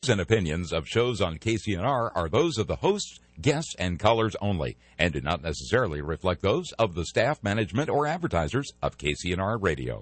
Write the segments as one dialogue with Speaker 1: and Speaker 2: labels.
Speaker 1: views and opinions of shows on KCNR are those of the hosts, guests, and callers only, and do not necessarily reflect those of the staff, management, or advertisers of KCNR Radio.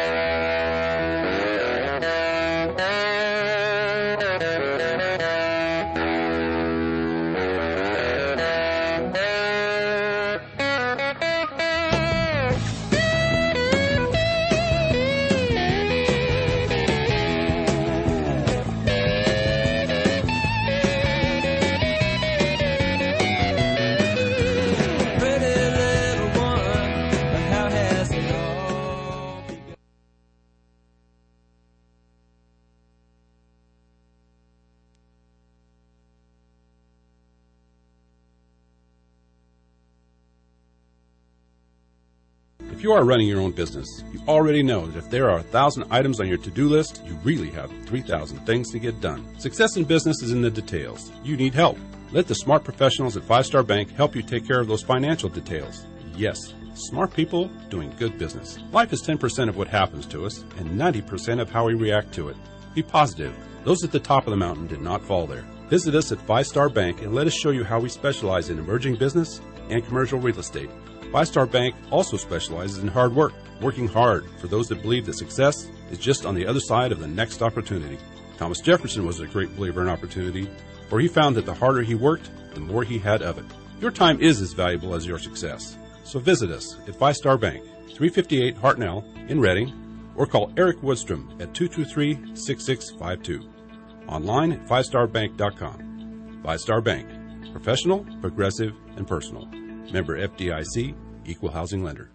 Speaker 2: If you are running your own business, you already know that if there are 1,000 items on your to-do list, you really have 3,000 things to get done. Success in business is in the details. You need help. Let the smart professionals at Five Star Bank help you take care of those financial details. Yes, smart people doing good business. Life is 10% of what happens to us and 90% of how we react to it. Be positive. Those at the top of the mountain did not fall there. Visit us at Five Star Bank and let us show you how we specialize in emerging business and commercial real estate. Five Star Bank also specializes in hard work, working hard for those that believe that success is just on the other side of the next opportunity. Thomas Jefferson was a great believer in opportunity, for he found that the harder he worked, the more he had of it. Your time is as valuable as your success. So visit us at Five Star Bank, 358 Hartnell in Reading, or call Eric Woodstrom at 223-6652. Online at fivestarbank.com. Five Star Bank, professional, progressive, and personal. Member FDIC, Equal Housing Lender.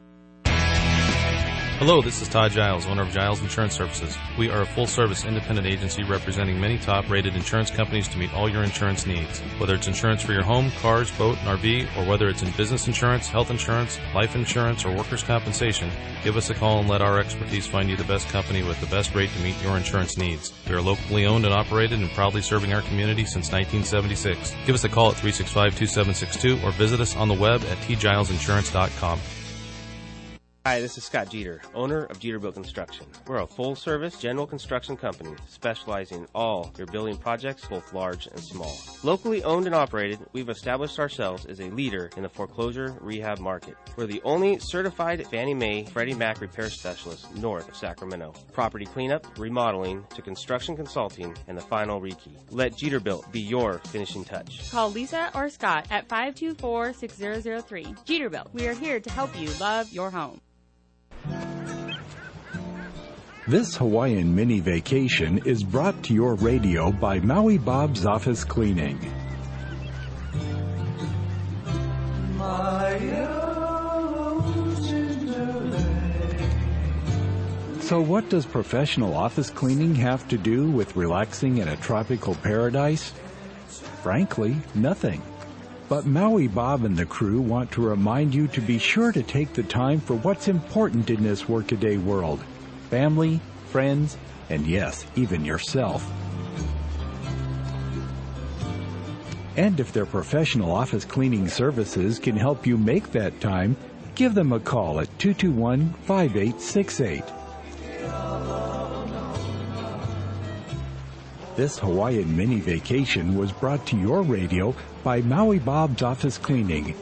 Speaker 3: Hello, this is Todd Giles, owner of Giles Insurance Services. We are a full-service independent agency representing many top-rated insurance companies to meet all your insurance needs. Whether it's insurance for your home, cars, boat, and RV, or whether it's in business insurance, health insurance, life insurance, or workers' compensation, give us a call and let our expertise find you the best company with the best rate to meet your insurance needs. We are locally owned and operated and proudly serving our community since 1976. Give us a call at 365-2762 or visit us on the web at tgilesinsurance.com.
Speaker 4: Hi, this is Scott Jeter, owner of Jeterbilt Construction. We're a full-service general construction company specializing in all your building projects, both large and small. Locally owned and operated, we've established ourselves as a leader in the foreclosure rehab market. We're the only certified Fannie Mae Freddie Mac repair specialist north of Sacramento. Property cleanup, remodeling, to construction consulting, and the final rekey. Let Jeterbilt be your finishing touch.
Speaker 5: Call Lisa or Scott at 524-6003. Jeterbilt, we are here to help you love your home.
Speaker 6: This Hawaiian mini vacation is brought to your radio by Maui Bob's Office Cleaning. So what does professional office cleaning have to do with relaxing in a tropical paradise? Frankly, nothing. But Maui Bob and the crew want to remind you to be sure to take the time for what's important in this workaday world. Family, friends, and yes, even yourself. And if their professional office cleaning services can help you make that time, give them a call at 221-5868. This Hawaiian mini vacation was brought to your radio by Maui Bob's Office Cleaning,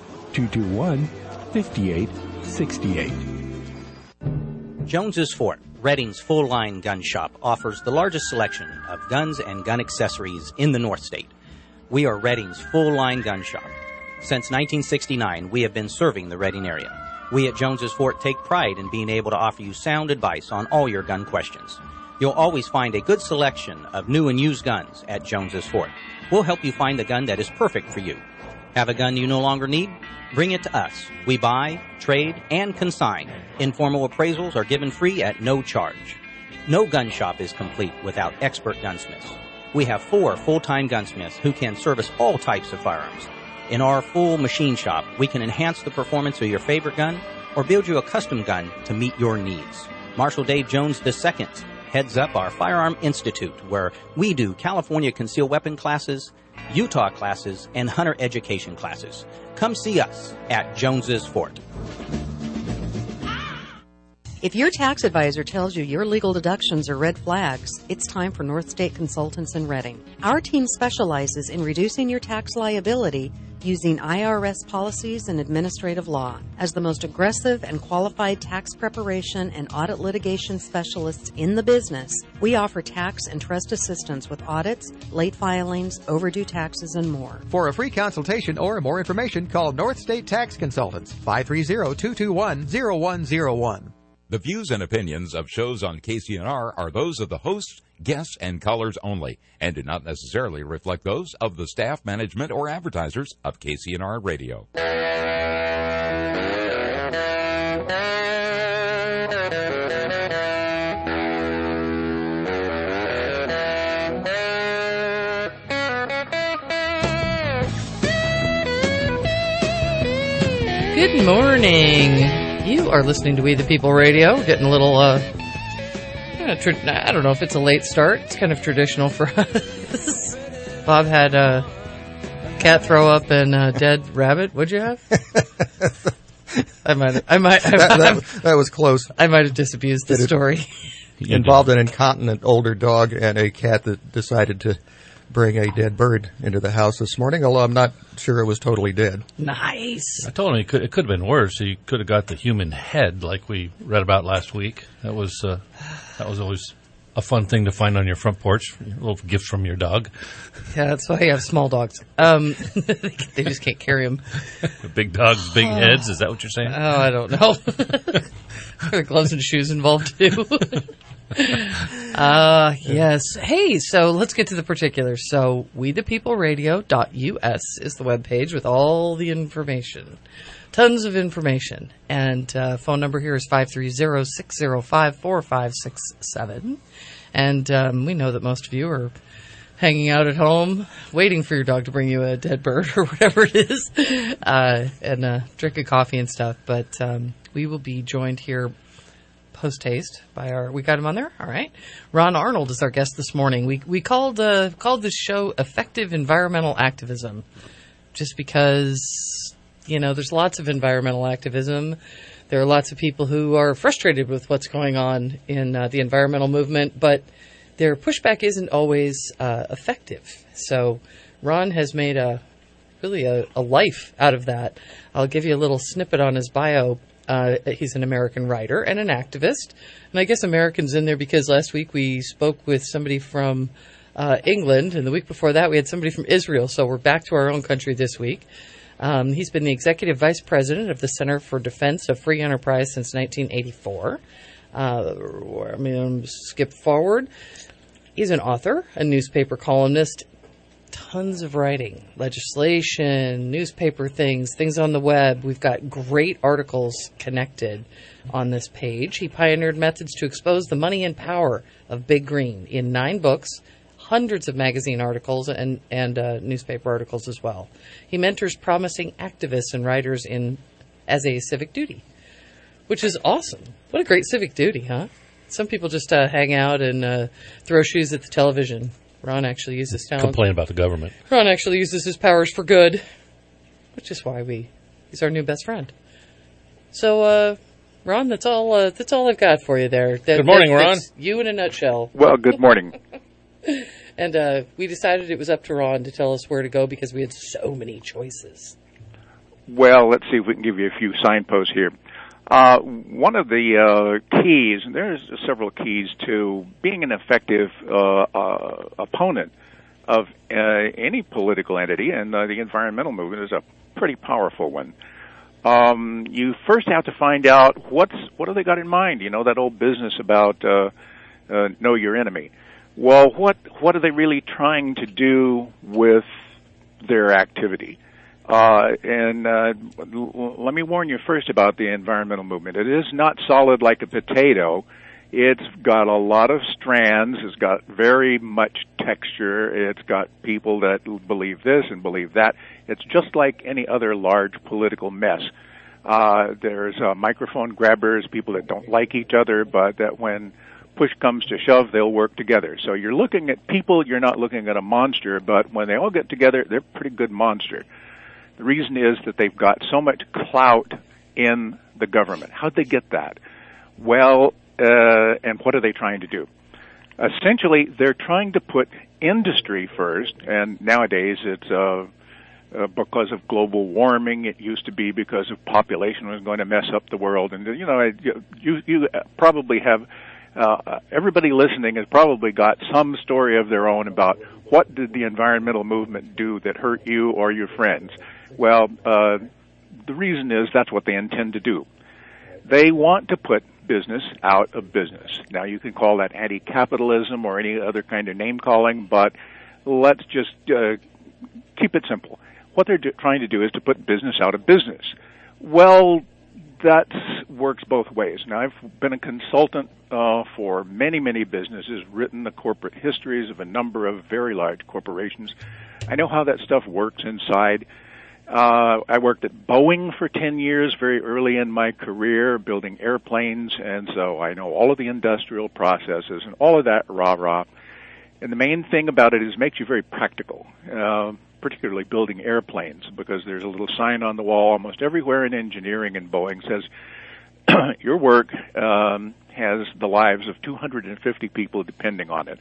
Speaker 6: 221-5868.
Speaker 7: Jones's Fort, Reading's full-line gun shop, offers the largest selection of guns and gun accessories in the North State. We are Reading's full-line gun shop. Since 1969, we have been serving the Reading area. We at Jones's Fort take pride in being able to offer you sound advice on all your gun questions. You'll always find a good selection of new and used guns at Jones's Fort. We'll help you find the gun that is perfect for you. Have a gun you no longer need? Bring it to us. We buy, trade, and consign. Informal appraisals are given free at no charge. No gun shop is complete without expert gunsmiths. We have 4 full-time gunsmiths who can service all types of firearms. In our full machine shop, we can enhance the performance of your favorite gun or build you a custom gun to meet your needs. Marshal Dave Jones II heads up our Firearm Institute, where we do California concealed weapon classes, Utah classes, and hunter education classes. Come see us at Jones's Fort.
Speaker 8: If your tax advisor tells you your legal deductions are red flags, it's time for North State Consultants in Reading. Our team specializes in reducing your tax liability using IRS policies and administrative law. As the most aggressive and qualified tax preparation and audit litigation specialists in the business, we offer tax and trust assistance with audits, late filings, overdue taxes, and more.
Speaker 9: For a free consultation or more information, call North State Tax Consultants, 530-221-0101.
Speaker 1: The views and opinions of shows on KCNR are those of the hosts, guests, and callers only, and do not necessarily reflect those of the staff, management, or advertisers of KCNR Radio.
Speaker 10: Good morning. You are listening to We the People Radio. Getting a little, I don't know if it's a late start. It's kind of traditional for us. Bob had a cat throw up and a dead rabbit. What'd you have?
Speaker 9: That was close.
Speaker 10: I might have disabused the story.
Speaker 9: Involved an incontinent older dog and a cat that decided to bring a dead bird into the house this morning, although I'm not sure it was totally dead.
Speaker 10: Nice.
Speaker 3: I told him it could have been worse. He could have got the human head like we read about last week. That was always a fun thing to find on your front porch, a little gift from your dog.
Speaker 10: Yeah, that's why you have small dogs. They just can't carry them.
Speaker 3: Big dogs, big heads, is that what you're saying?
Speaker 10: Oh, I don't know. Are the gloves and shoes involved too? Yes. Hey, so let's get to the particulars. So, wethepeopleradio.us is the webpage with all the information. Tons of information. And phone number here is 530-605-4567. And we know that most of you are hanging out at home, waiting for your dog to bring you a dead bird or whatever it is, and drinking coffee and stuff. But we will be joined here post-haste by we got him on there? All right. Ron Arnold is our guest this morning. We called this show Effective Environmental Activism just because, there's lots of environmental activism. There are lots of people who are frustrated with what's going on in the environmental movement, but their pushback isn't always effective. So Ron has made a life out of that. I'll give you a little snippet on his bio. He's an American writer and an activist. And I guess American's in there because last week we spoke with somebody from England, and the week before that we had somebody from Israel, so we're back to our own country this week. He's been the executive vice president of the Center for Defense of Free Enterprise since 1984. Skip forward. He's an author, a newspaper columnist, tons of writing, legislation, newspaper things on the web. We've got great articles connected on this page. He pioneered methods to expose the money and power of Big Green in 9 books, hundreds of magazine articles, and newspaper articles as well. He mentors promising activists and writers as a civic duty, which is awesome. What a great civic duty, huh? Some people just hang out and throw shoes at the television. Ron actually uses talent.
Speaker 3: Complain about the government.
Speaker 10: Ron actually uses his powers for good, which is why he's our new best friend. So, Ron, that's all I've got for you there.
Speaker 3: Good morning, Ron.
Speaker 10: That's you in a nutshell.
Speaker 11: Well, good morning.
Speaker 10: And we decided it was up to Ron to tell us where to go because we had so many choices.
Speaker 11: Well, let's see if we can give you a few signposts here. One of the keys, and there's several keys to being an effective opponent of any political entity, and the environmental movement is a pretty powerful one. You first have to find out what do they got in mind. That old business about know your enemy. Well, what are they really trying to do with their activity? Let me warn you first about the environmental movement. It is not solid like a potato. It's got a lot of strands. It's got very much texture. It's got people that believe this and believe that. It's just like any other large political mess. There's microphone grabbers, people that don't like each other, but that when push comes to shove, they'll work together. So you're looking at people, you're not looking at a monster, but when they all get together, they're a pretty good monster. The reason is that they've got so much clout in the government. How'd they get that? Well, and what are they trying to do? Essentially, they're trying to put industry first, and nowadays it's because of global warming. It used to be because of population was going to mess up the world. And, you probably have, everybody listening has probably got some story of their own about what did the environmental movement do that hurt you or your friends. Well, the reason is that's what they intend to do. They want to put business out of business. Now, you can call that anti-capitalism or any other kind of name-calling, but let's just keep it simple. What they're trying to do is to put business out of business. Well, that works both ways. Now, I've been a consultant for many, many businesses, written the corporate histories of a number of very large corporations. I know how that stuff works inside. I worked at Boeing for 10 years, very early in my career, building airplanes, and so I know all of the industrial processes and all of that rah-rah. And the main thing about it is it makes you very practical, particularly building airplanes, because there's a little sign on the wall almost everywhere in engineering, and Boeing says, your work has the lives of 250 people depending on it.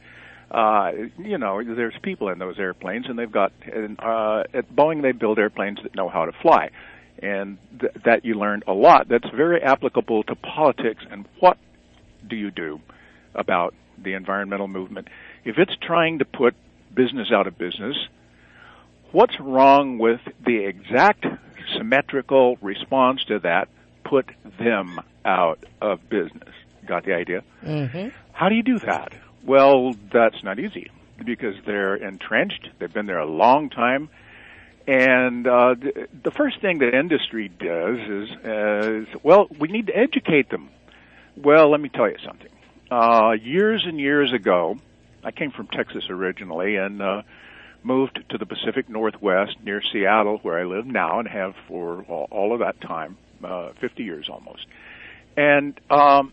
Speaker 11: There's people in those airplanes, and they've got, at Boeing they build airplanes that know how to fly, and that you learn a lot. That's very applicable to politics, and what do you do about the environmental movement? If it's trying to put business out of business, what's wrong with the exact symmetrical response to that, put them out of business? Got the idea?
Speaker 10: Mm-hmm.
Speaker 11: How do you do that? Well, that's not easy because they're entrenched. They've been there a long time. And the first thing that industry does is, we need to educate them. Well, let me tell you something. Years and years ago, I came from Texas originally and moved to the Pacific Northwest near Seattle, where I live now and have for all of that time, 50 years almost. And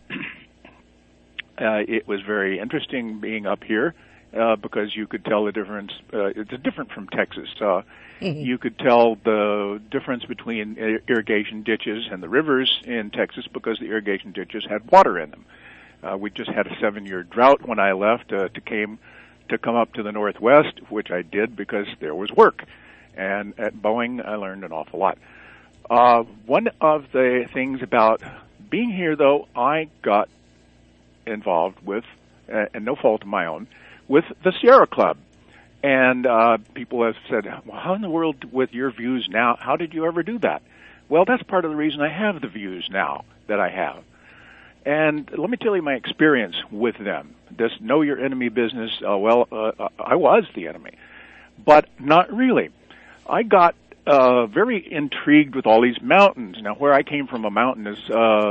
Speaker 11: it was very interesting being up here because you could tell the difference. It's different from Texas. You could tell the difference between irrigation ditches and the rivers in Texas because the irrigation ditches had water in them. We just had a 7-year drought when I left to come up to the Northwest, which I did because there was work. And at Boeing, I learned an awful lot. One of the things about being here, though, I got involved with, and no fault of my own, with the Sierra Club. And people have said, well, how in the world with your views now, how did you ever do that? Well, that's part of the reason I have the views now that I have. And let me tell you my experience with them. This know your enemy business, I was the enemy, but not really. I got very intrigued with all these mountains. Now, where I came from, a mountain is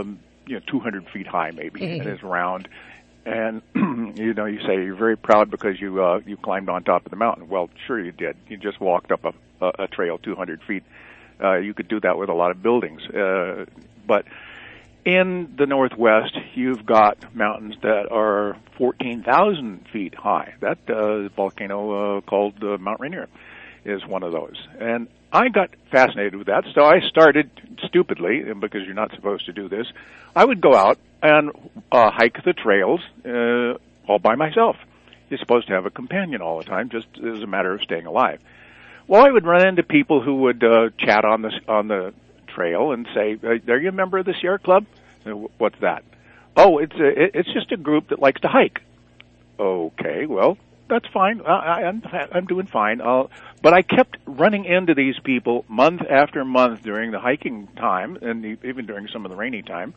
Speaker 11: 200 feet high, maybe, and it's round. And you say you're very proud because you climbed on top of the mountain. Well, sure you did. You just walked up a trail 200 feet. You could do that with a lot of buildings, but in the Northwest, you've got mountains that are 14,000 feet high. That volcano called Mount Rainier is one of those. And I got fascinated with that, so I started stupidly, because you're not supposed to do this, I would go out and hike the trails all by myself. You're supposed to have a companion all the time, just as a matter of staying alive. Well, I would run into people who would chat on the trail and say, "Are you a member of the Sierra Club?" What's that? Oh, it's just a group that likes to hike. Okay, well, that's fine. I'm doing fine. But I kept running into these people month after month during the hiking time, and even during some of the rainy time.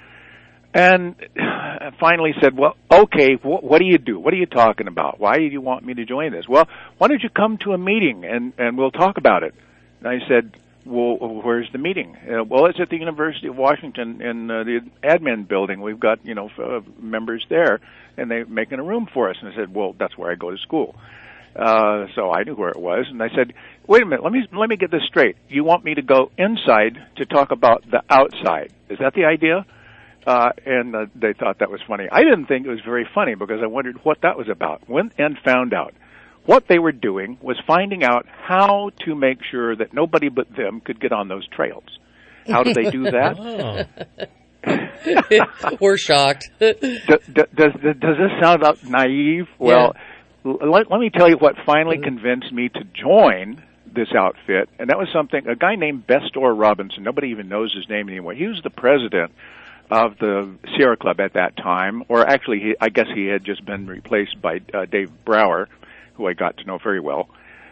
Speaker 11: And I finally said, well, okay, what do you do? What are you talking about? Why do you want me to join this? Well, why don't you come to a meeting and we'll talk about it? And I said, well, where's the meeting? Well, it's at the University of Washington in the admin building. We've got, members there, and they're making a room for us. And I said, well, that's where I go to school. So I knew where it was. And I said, wait a minute, let me get this straight. You want me to go inside to talk about the outside. Is that the idea? And they thought that was funny. I didn't think it was very funny because I wondered what that was about. Went and found out. What they were doing was finding out how to make sure that nobody but them could get on those trails. How do they do that?
Speaker 10: We're shocked.
Speaker 11: Does this sound naive? Well, let me tell you what finally convinced me to join this outfit, and that was a guy named Bestor Robinson. Nobody even knows his name anymore. He was the president of the Sierra Club at that time, or actually, I guess he had just been replaced by Dave Brower, who I got to know very well.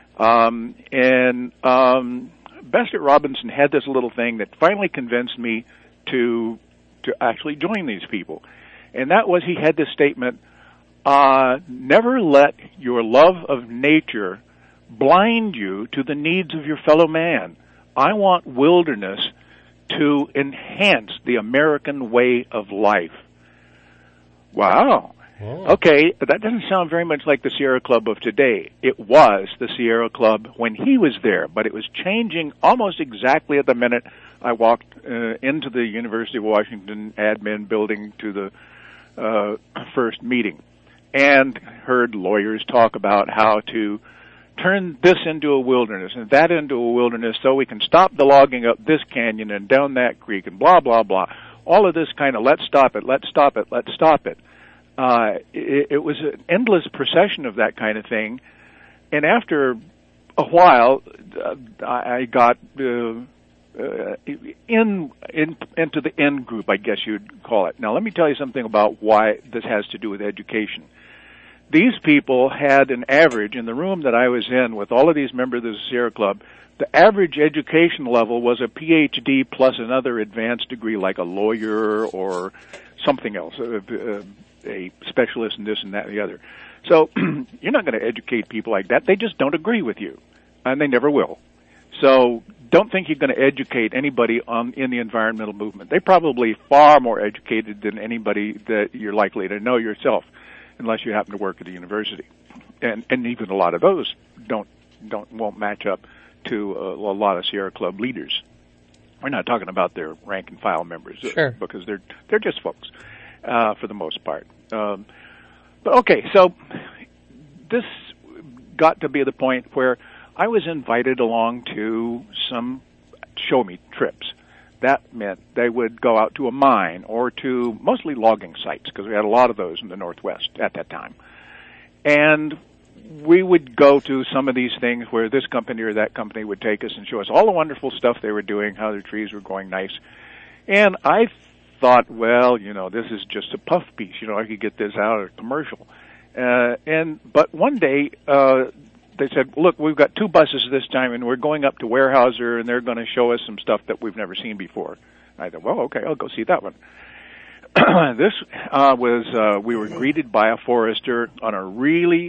Speaker 11: Bestor Robinson had this little thing that finally convinced me to actually join these people. And that was, he had this statement, never let your love of nature blind you to the needs of your fellow man. I want wilderness to enhance the American way of life. Wow. Oh. Okay, that doesn't sound very much like the Sierra Club of today. It was the Sierra Club when he was there, but it was changing almost exactly at the minute I walked into the University of Washington admin building to the first meeting and heard lawyers talk about how to turn this into a wilderness and that into a wilderness so we can stop the logging up this canyon and down that creek and blah, blah, blah. All of this kind of let's stop it, let's stop it, let's stop it. It was an endless procession of that kind of thing. And after a while, I got into the end group, I guess you'd call it. Now, let me tell you something about why this has to do with education. These people had an average, in the room that I was in with all of these members of the Sierra Club, the average education level was a PhD plus another advanced degree like a lawyer or something else, a specialist in this and that and the other. So you're not going to educate people like that. They just don't agree with you, and they never will. So don't think you're going to educate anybody in the environmental movement. They're probably far more educated than anybody that you're likely to know yourself, unless you happen to work at a university. And even a lot of those won't match up to a lot of Sierra Club leaders. We're not talking about their rank and file members,
Speaker 10: sure,
Speaker 11: because they're just folks for the most part. But okay, so this got to be the point where I was invited along to some show-me trips. That meant they would go out to a mine or to mostly logging sites, because we had a lot of those in the Northwest at that time. And we would go to some of these things where this company or that company would take us and show us all the wonderful stuff they were doing, how their trees were growing nice. And I thought, well, this is just a puff piece. I could get this out of a commercial. But one day, they said, look, we've got 2 buses this time, and we're going up to Weyerhaeuser, and they're going to show us some stuff that we've never seen before. I thought, well, okay, I'll go see that one. This we were greeted by a forester on a really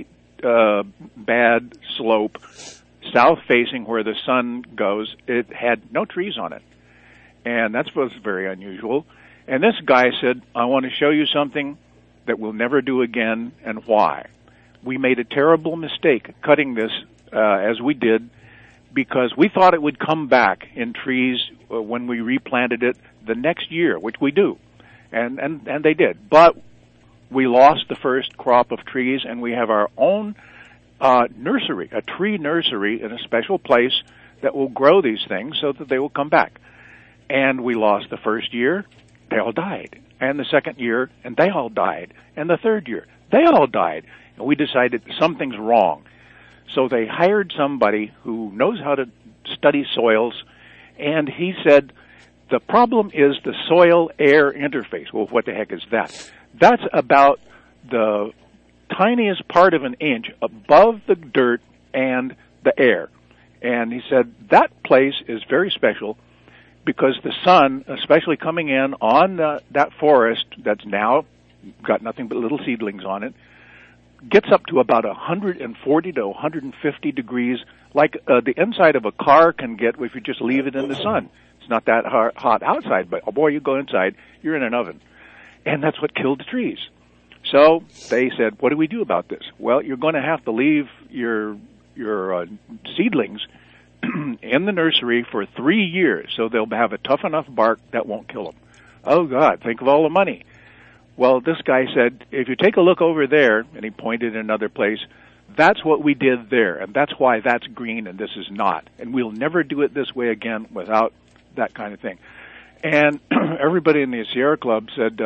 Speaker 11: bad slope, south-facing where the sun goes. It had no trees on it, and that was very unusual. And this guy said, I want to show you something that we'll never do again, and why. We made a terrible mistake cutting this as we did, because we thought it would come back in trees when we replanted it the next year, which we do, and they did. But we lost the first crop of trees, and we have our own nursery, a tree nursery in a special place that will grow these things so that they will come back. And we lost the first year, they all died. And the second year, and they all died. And the third year, they all died. And we decided something's wrong. So they hired somebody who knows how to study soils, and he said, the problem is the soil-air interface. Well, what the heck is that? That's about the tiniest part of an inch above the dirt and the air. And he said, that place is very special because the sun, especially coming in on that forest that's now got nothing but little seedlings on it, gets up to about 140 to 150 degrees, like the inside of a car can get if you just leave it in the sun. It's not that hot outside, but, oh boy, you go inside, you're in an oven. And that's what killed the trees. So they said, what do we do about this? Well, you're going to have to leave your seedlings in the nursery for 3 years, so they'll have a tough enough bark that won't kill them. Oh, God, think of all the money. Well, this guy said, if you take a look over there, and he pointed in another place, that's what we did there, and that's why that's green and this is not. And we'll never do it this way again without that kind of thing. And everybody in the Sierra Club said,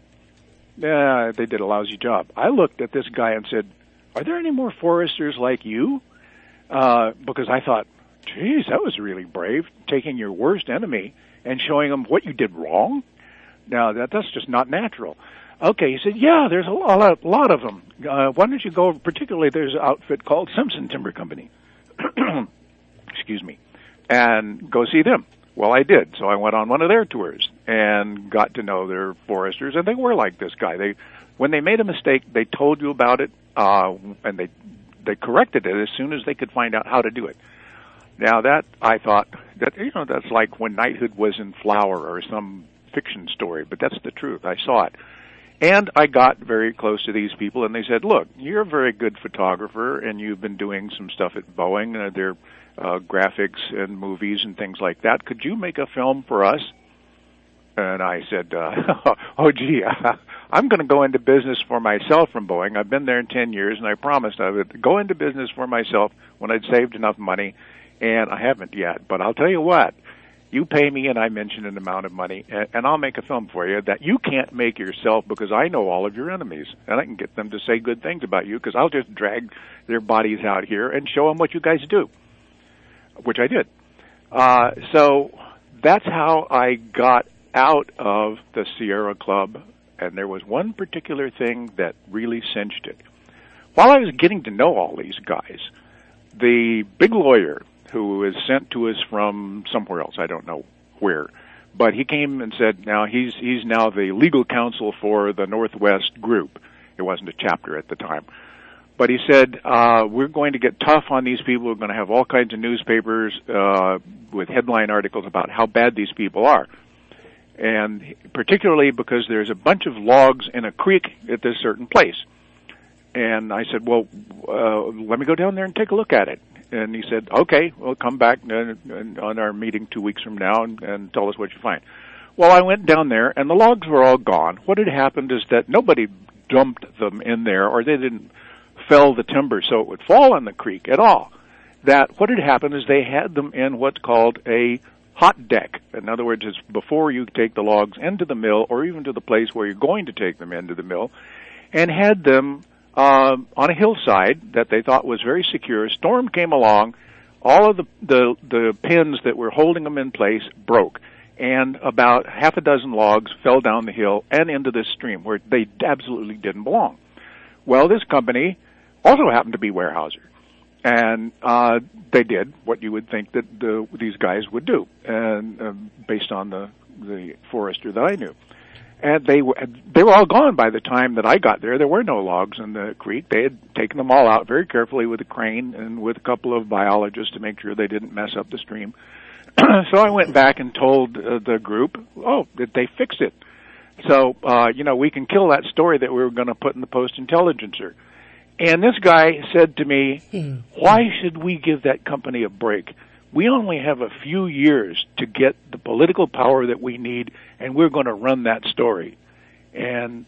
Speaker 11: yeah, they did a lousy job. I looked at this guy and said, are there any more foresters like you? Because I thought, geez, that was really brave, taking your worst enemy and showing them what you did wrong. Now, that's just not natural. Okay, he said, yeah, there's a lot of them. Why don't you go, particularly there's an outfit called Simpson Timber Company. Excuse me. And go see them. Well, I did. So I went on one of their tours and got to know their foresters, and they were like this guy. When they made a mistake, they told you about it, and they corrected it as soon as they could find out how to do it. Now that, I thought, that's like when knighthood was in flower or some fiction story, but that's the truth. I saw it. And I got very close to these people, and they said, look, you're a very good photographer, and you've been doing some stuff at Boeing. They're graphics and movies and things like that. Could you make a film for us? And I said, oh, gee, I'm going to go into business for myself from Boeing. I've been there in 10 years, and I promised I would go into business for myself when I'd saved enough money, and I haven't yet. But I'll tell you what, you pay me, and I mention an amount of money, and I'll make a film for you that you can't make yourself because I know all of your enemies, and I can get them to say good things about you because I'll just drag their bodies out here and show them what you guys do, which I did. So that's how I got out of the Sierra Club, and there was one particular thing that really cinched it. While I was getting to know all these guys, the big lawyer who was sent to us from somewhere else, I don't know where, but he came and said, now he's now the legal counsel for the Northwest group. It wasn't a chapter at the time. But he said, we're going to get tough on these people. We're going to have all kinds of newspapers with headline articles about how bad these people are. And particularly because there's a bunch of logs in a creek at this certain place. And I said, well, let me go down there and take a look at it. And he said, okay, well, come back on our meeting 2 weeks from now and tell us what you find. Well, I went down there, and the logs were all gone. What had happened is that nobody dumped them in there, or they didn't fell the timber so it would fall in the creek at all. That what had happened is they had them in what's called a hot deck. In other words, it's before you take the logs into the mill or even to the place where you're going to take them into the mill, and had them on a hillside that they thought was very secure. A storm came along, all of the pins that were holding them in place broke, and about half a dozen logs fell down the hill and into this stream where they absolutely didn't belong. Well, this company also happened to be Weyerhaeuser, and they did what you would think that these guys would do, and based on the forester that I knew. And they were all gone by the time that I got there. There were no logs in the creek. They had taken them all out very carefully with a crane and with a couple of biologists to make sure they didn't mess up the stream. So I went back and told the group, that they fixed it. So, we can kill that story that we were going to put in the Post-Intelligencer. And this guy said to me, why should we give that company a break? We only have a few years to get the political power that we need, and we're going to run that story. And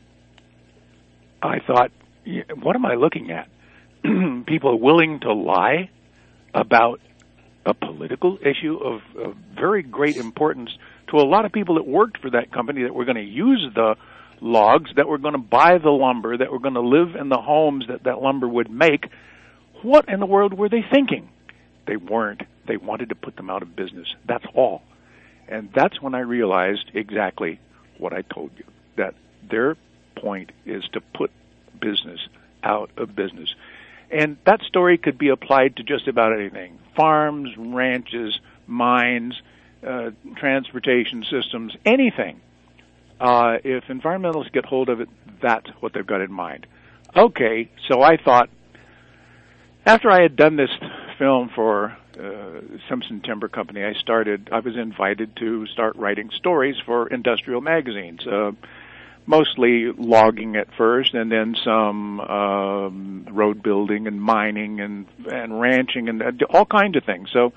Speaker 11: I thought, what am I looking at? People willing to lie about a political issue of very great importance to a lot of people that worked for that company, that were going to use the logs, that were going to buy the lumber, that were going to live in the homes that lumber would make. What in the world were they thinking? They weren't. They wanted to put them out of business. That's all. And that's when I realized exactly what I told you, that their point is to put business out of business. And that story could be applied to just about anything. Farms, ranches, mines, transportation systems, anything. If environmentalists get hold of it, that's what they've got in mind. Okay, so I thought, after I had done this film for Simpson Timber Company, I was invited to start writing stories for industrial magazines, mostly logging at first, and then some road building and mining and ranching and all kinds of things. So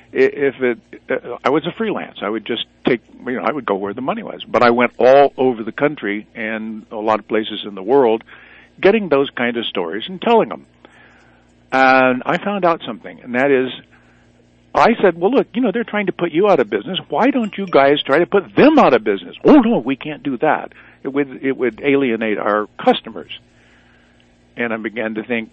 Speaker 11: I was a freelance. I would just I would go where the money was. But I went all over the country and a lot of places in the world getting those kind of stories and telling them. And I found out something, and that is I said, well, look, they're trying to put you out of business. Why don't you guys try to put them out of business? Oh, no, we can't do that. It would alienate our customers. And I began to think,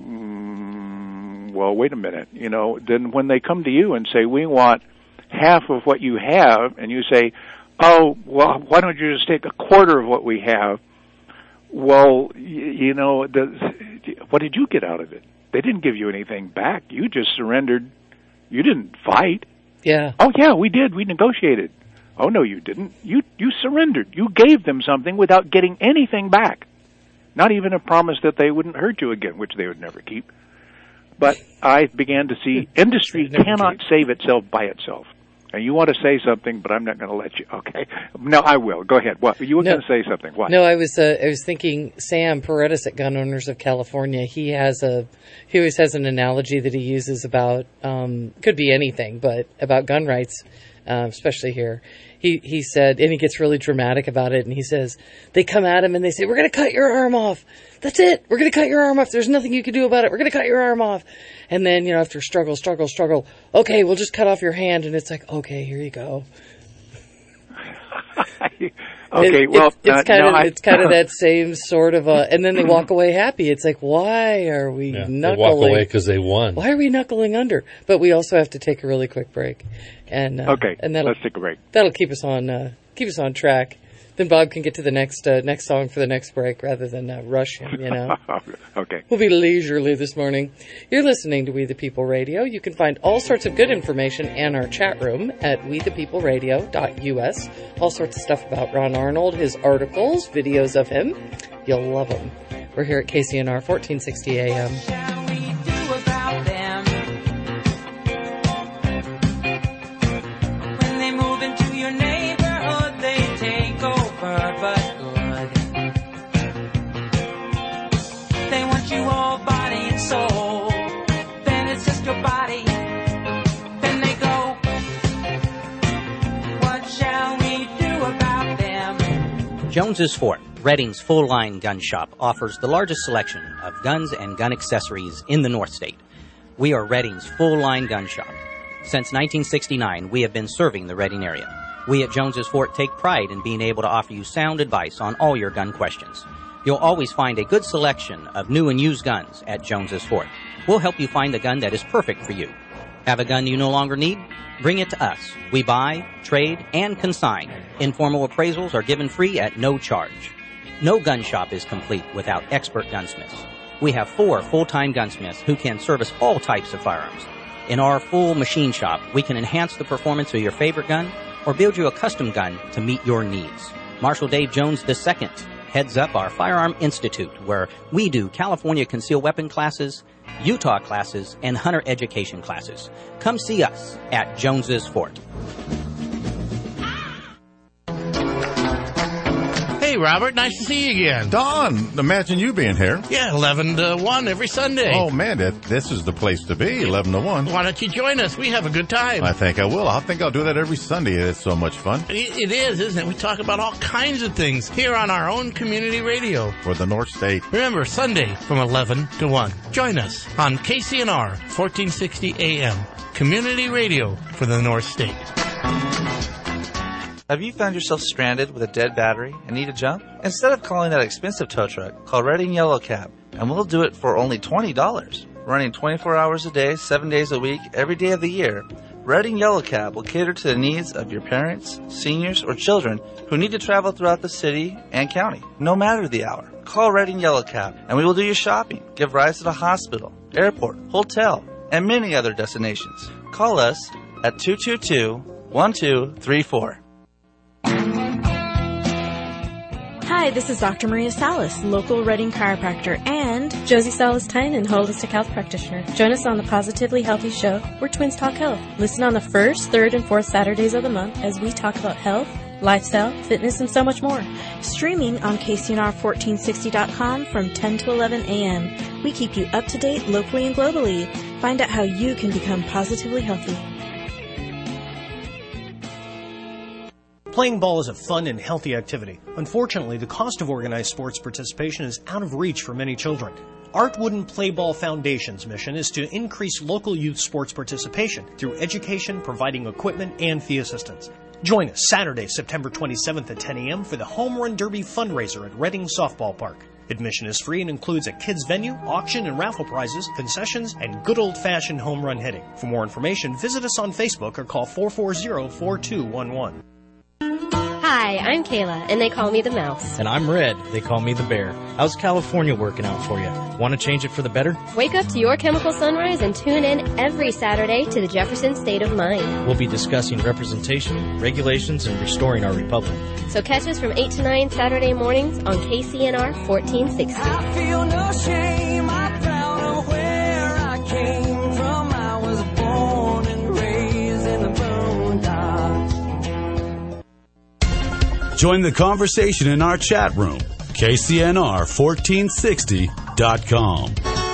Speaker 11: well, wait a minute. Then when they come to you and say, we want half of what you have, and you say, oh, well, why don't you just take a quarter of what we have? Well, what did you get out of it? They didn't give you anything back. You just surrendered. You didn't fight.
Speaker 10: Yeah.
Speaker 11: Oh, yeah, we did. We negotiated. Oh, no, you didn't. You surrendered. You gave them something without getting anything back. Not even a promise that they wouldn't hurt you again, which they would never keep. But I began to see industry cannot save itself by itself. And you want to say something, but I'm not going to let you. Okay? No, I will. Go ahead. What? You were going to say something. What?
Speaker 10: No, I was thinking Sam Paredes at Gun Owners of California. He always has an analogy that he uses about could be anything, but about gun rights, especially here. He said, and he gets really dramatic about it, and he says, they come at him and they say, we're going to cut your arm off. That's it. We're going to cut your arm off. There's nothing you can do about it. We're going to cut your arm off. And then, after struggle, okay, we'll just cut off your hand. And it's like, okay, here you go.
Speaker 11: Okay, it's
Speaker 10: kind of that same sort of and then they walk away happy. It's like, why are we knuckling?
Speaker 12: They walk away because they won.
Speaker 10: Why are we knuckling under? But we also have to take a really quick break. And
Speaker 11: let's take a break.
Speaker 10: That'll keep us on track. Then Bob can get to the next song for the next break rather than rush him,
Speaker 11: Okay.
Speaker 10: We'll be leisurely this morning. You're listening to We the People Radio. You can find all sorts of good information and our chat room at wethepeopleradio.us. All sorts of stuff about Ron Arnold, his articles, videos of him. You'll love them. We're here at KCNR 1460 AM.
Speaker 7: Jones's Fort, Redding's full-line gun shop, offers the largest selection of guns and gun accessories in the North State. We are Redding's full-line gun shop. Since 1969, we have been serving the Redding area. We at Jones's Fort take pride in being able to offer you sound advice on all your gun questions. You'll always find a good selection of new and used guns at Jones's Fort. We'll help you find the gun that is perfect for you. Have a gun you no longer need? Bring it to us. We buy, trade, and consign. Informal appraisals are given free at no charge. No gun shop is complete without expert gunsmiths. We have 4 full-time gunsmiths who can service all types of firearms. In our full machine shop, we can enhance the performance of your favorite gun or build you a custom gun to meet your needs. Marshal Dave Jones II heads up our Firearm Institute, where we do California concealed weapon classes, Utah classes, and hunter education classes. Come see us at Jones's Fort.
Speaker 13: Hey, Robert, nice to see you again.
Speaker 14: Don, imagine you being here.
Speaker 13: Yeah, 11 to 1 every Sunday.
Speaker 14: Oh, man, this is the place to be, 11 to 1.
Speaker 13: Why don't you join us? We have a good time.
Speaker 14: I think I will. I think I'll do that every Sunday. It's so much fun.
Speaker 13: It is, isn't it? We talk about all kinds of things here on our own community radio.
Speaker 14: For the North State.
Speaker 13: Remember, Sunday from 11 to 1. Join us on KCNR 1460 AM. Community radio for the North State.
Speaker 15: Have you found yourself stranded with a dead battery and need a jump? Instead of calling that expensive tow truck, call Redding Yellow Cab, and we'll do it for only $20. Running 24 hours a day, 7 days a week, every day of the year, Redding Yellow Cab will cater to the needs of your parents, seniors, or children who need to travel throughout the city and county, no matter the hour. Call Redding Yellow Cab, and we will do your shopping, give rides to the hospital, airport, hotel, and many other destinations. Call us at 222-1234.
Speaker 16: Hi, this is Dr. Maria Salas, local Redding chiropractor, and Josie Salas-Tynan, holistic health practitioner. Join us on the Positively Healthy Show, where twins talk health. Listen on the 1st, 3rd, and 4th Saturdays of the month as we talk about health, lifestyle, fitness, and so much more. Streaming on KCNR1460.com from 10 to 11 a.m. We keep you up to date locally and globally. Find out how you can become positively healthy.
Speaker 12: Playing ball is a fun and healthy activity. Unfortunately, the cost of organized sports participation is out of reach for many children. Art Wooden Play Ball Foundation's mission is to increase local youth sports participation through education, providing equipment, and fee assistance. Join us Saturday, September 27th at 10 a.m. for the Home Run Derby fundraiser at Reading Softball Park. Admission is free and includes a kids venue, auction and raffle prizes, concessions, and good old-fashioned home run hitting. For more information, visit us on Facebook or call 440-4211.
Speaker 17: Hi, I'm Kayla, and they call me the Mouse.
Speaker 18: And I'm Red. They call me the Bear. How's California working out for you? Want to change it for the better?
Speaker 17: Wake up to your chemical sunrise and tune in every Saturday to the Jefferson State of Mind.
Speaker 18: We'll be discussing representation, regulations, and restoring our republic.
Speaker 17: So catch us from 8 to 9 Saturday mornings on KCNR 1460.
Speaker 19: I feel no shame. I'm proud of where I came from. I was born and raised in the boondocks.
Speaker 20: Join the conversation in our chat room, KCNR1460.com.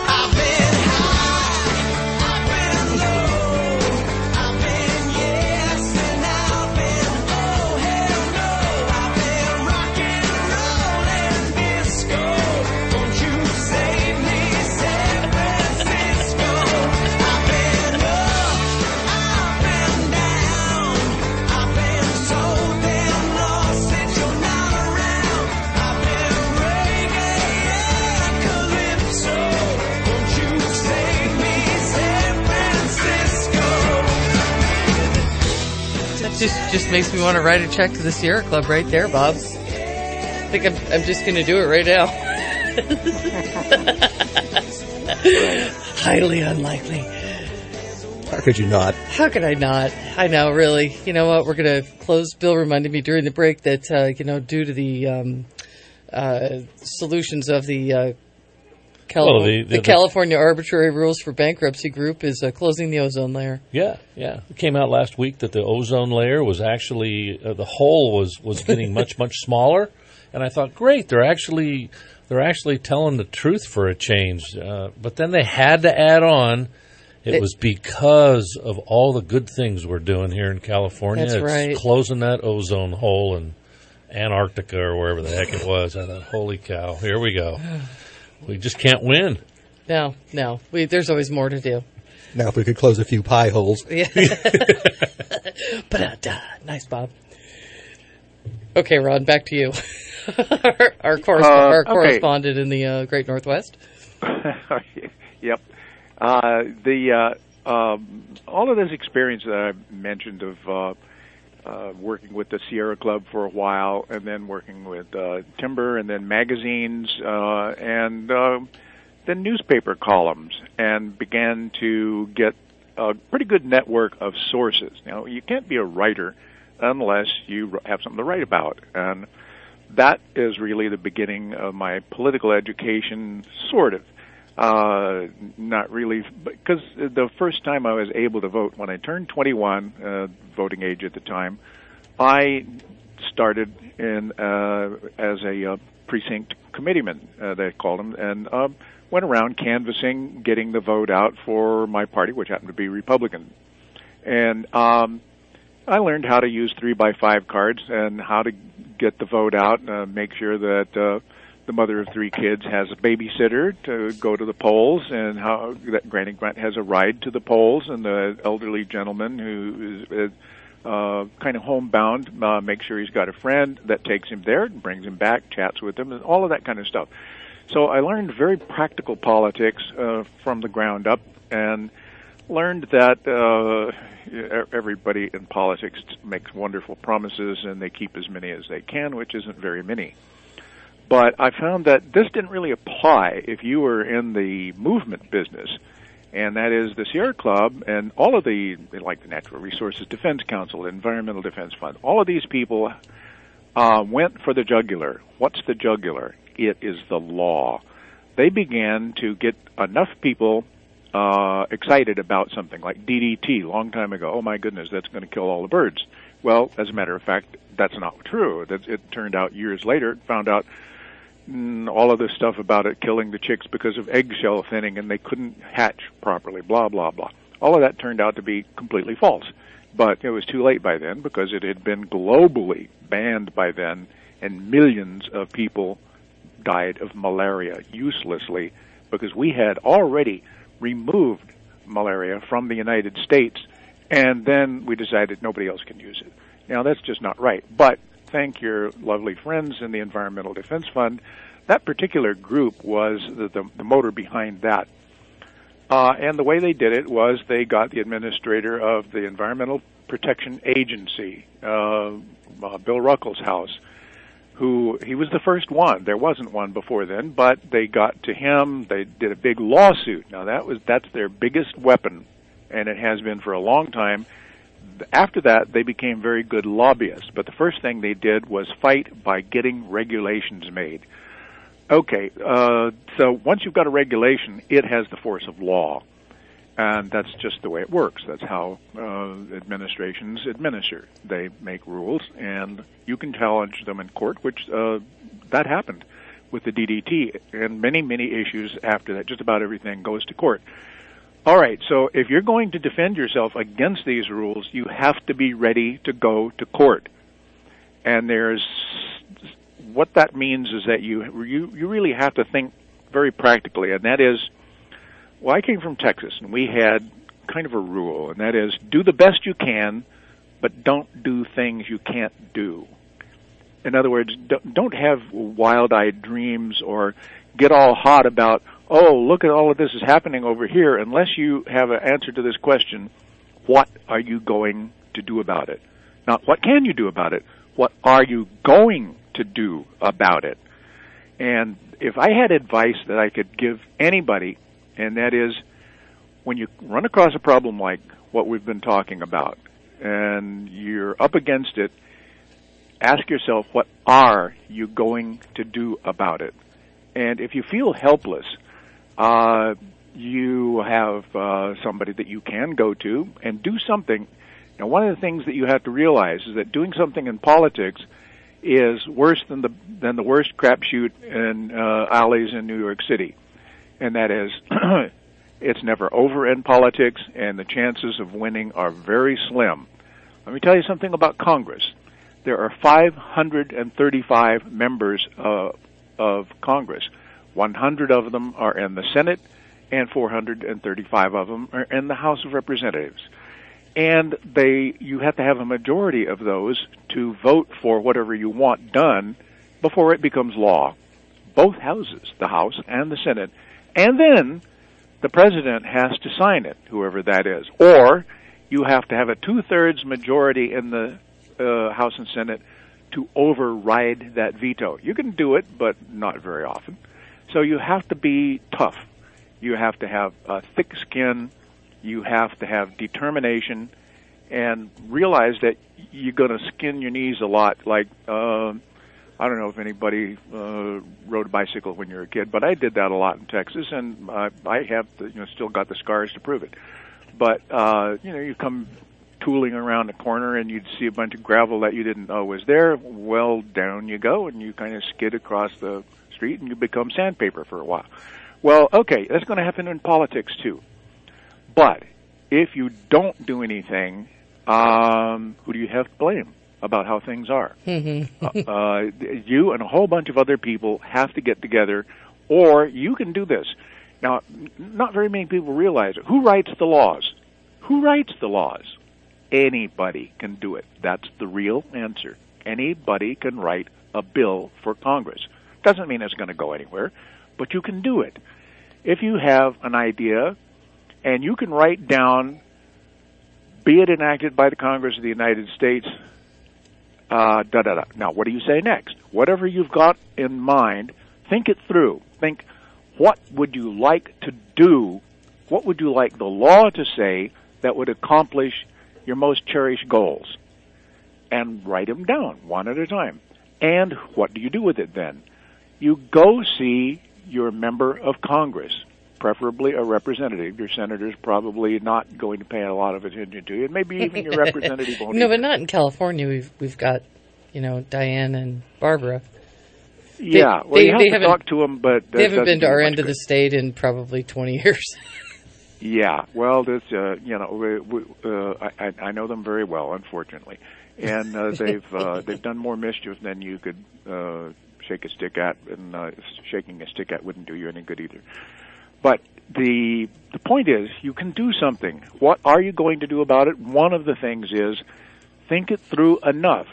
Speaker 10: Just makes me want to write a check to the Sierra Club right there, Bob. I think I'm just going to do it right now. Highly unlikely.
Speaker 9: How could you not?
Speaker 10: How could I not? I know, really. You know what? We're going to close. Bill reminded me during the break that, due to the solutions of the California Arbitrary Rules for Bankruptcy Group is closing the ozone layer.
Speaker 21: Yeah. It came out last week that the ozone layer was actually the hole was getting much smaller, and I thought, great, they're actually telling the truth for a change. But then they had to add on. It was because of all the good things we're doing here in California.
Speaker 10: That's right.
Speaker 21: It's closing that ozone hole in Antarctica or wherever the heck it was. I thought, holy cow, here we go. We just can't win.
Speaker 10: No. There's always more to do.
Speaker 9: Now, if we could close a few pie holes.
Speaker 10: Yeah. Nice, Bob. Okay, Ron, back to you. our correspondent in the Great Northwest.
Speaker 11: Yep. All of this experience that I mentioned of working with the Sierra Club for a while, and then working with timber, and then magazines, and then newspaper columns, and began to get a pretty good network of sources. Now, you can't be a writer unless you have something to write about, and that is really the beginning of my political education, sort of. Not really, because the first time I was able to vote, when I turned 21, voting age at the time, I started in as a precinct committeeman, they called them, and went around canvassing, getting the vote out for my party, which happened to be Republican. And I learned how to use 3x5 cards and how to get the vote out, make sure that the mother of 3 kids has a babysitter to go to the polls, and how that Granny Grant has a ride to the polls, and the elderly gentleman who is kind of homebound, make sure he's got a friend that takes him there and brings him back, chats with him, and all of that kind of stuff. So I learned very practical politics from the ground up, and learned that everybody in politics makes wonderful promises, and they keep as many as they can, which isn't very many. But I found that this didn't really apply if you were in the movement business, and that is the Sierra Club and all of the, like the Natural Resources Defense Council, Environmental Defense Fund, all of these people went for the jugular. What's the jugular? It is the law. They began to get enough people excited about something like DDT a long time ago. Oh, my goodness, that's going to kill all the birds. Well, as a matter of fact, that's not true. It turned out years later, found out all of this stuff about it killing the chicks because of eggshell thinning, and they couldn't hatch properly, blah, blah, blah. All of that turned out to be completely false. But it was too late by then because it had been globally banned by then, and millions of people died of malaria uselessly because we had already removed malaria from the United States, and then we decided nobody else can use it. Now, that's just not right. But thank your lovely friends in the Environmental Defense Fund, that particular group was the motor behind that. And the way they did it was they got the administrator of the Environmental Protection Agency, Bill Ruckelshaus, who he was the first one. There wasn't one before then, but they got to him. They did a big lawsuit. Now that's their biggest weapon, and it has been for a long time. After that, they became very good lobbyists. But the first thing they did was fight by getting regulations made. Okay, so once you've got a regulation, it has the force of law. And that's just the way it works. That's how administrations administer. They make rules, and you can challenge them in court, which that happened with the DDT, and many, many issues after that. Just about everything goes to court. All right, so if you're going to defend yourself against these rules, you have to be ready to go to court. And what that means is that you really have to think very practically, and that is, well, I came from Texas, and we had kind of a rule, and that is, do the best you can, but don't do things you can't do. In other words, don't have wild-eyed dreams or get all hot about, oh, look at all of this is happening over here, unless you have an answer to this question, what are you going to do about it? Not what can you do about it, what are you going to do about it? And if I had advice that I could give anybody, and that is, when you run across a problem like what we've been talking about, and you're up against it, ask yourself, what are you going to do about it? And if you feel helpless, you have somebody that you can go to and do something. Now, one of the things that you have to realize is that doing something in politics is worse than the worst crapshoot in alleys in New York City. And that is, it's never over in politics, and the chances of winning are very slim. Let me tell you something about Congress. There are 535 members of Congress. 100 of them are in the Senate, and 435 of them are in the House of Representatives. And you have to have a majority of those to vote for whatever you want done before it becomes law. Both houses, the House and the Senate. And then the president has to sign it, whoever that is. Or you have to have a 2/3 majority in the House and Senate to override that veto. You can do it, but not very often. So you have to be tough. You have to have a thick skin. You have to have determination, and realize that you're going to skin your knees a lot. Like, I don't know if anybody rode a bicycle when you were a kid, but I did that a lot in Texas, and I have still got the scars to prove it. But you come tooling around the corner and you'd see a bunch of gravel that you didn't know was there. Well, down you go, and you kind of skid across the street, and you become sandpaper for a while. Well, okay, that's going to happen in politics too. But if you don't do anything, who do you have to blame about how things are? You and a whole bunch of other people have to get together, or you can do this. Now, not very many people realize it. Who writes the laws? Who writes the laws? Anybody can do it. That's the real answer. Anybody can write a bill for Congress. Doesn't mean it's going to go anywhere, but you can do it. If you have an idea, and you can write down, be it enacted by the Congress of the United States, Now, what do you say next? Whatever you've got in mind, think it through. Think, what would you like to do? What would you like the law to say that would accomplish your most cherished goals? And write them down one at a time. And what do you do with it then? You go see your member of Congress, preferably a representative. Your senator's probably not going to pay a lot of attention to you, and maybe even your representative won't.
Speaker 10: No, but not in California. We've got, Diane and Barbara.
Speaker 11: You have to talk to them, but
Speaker 10: they haven't been to our end of the state in probably 20 years.
Speaker 11: Yeah, well, this I know them very well, unfortunately, and they've done more mischief than you could shake a stick at, and shaking a stick at wouldn't do you any good either. But the point is, you can do something. What are you going to do about it? One of the things is think it through enough.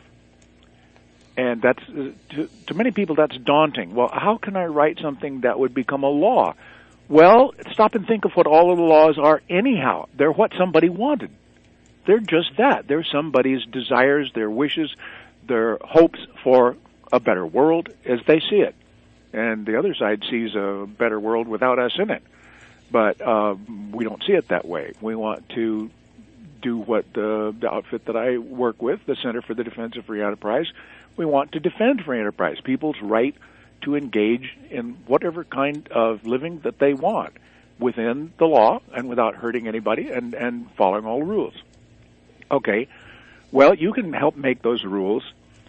Speaker 11: And that's to many people that's daunting. Well, how can I write something that would become a law? Well, stop and think of what all of the laws are anyhow. They're what somebody wanted. They're just that. They're somebody's desires, their wishes, their hopes for a better world as they see it. And the other side sees a better world without us in it. But we don't see it that way. We want to do what the outfit that I work with, the Center for the Defense of Free Enterprise, we want to defend free enterprise, people's right to engage in whatever kind of living that they want within the law and without hurting anybody and following all the rules. Okay, well, you can help make those rules.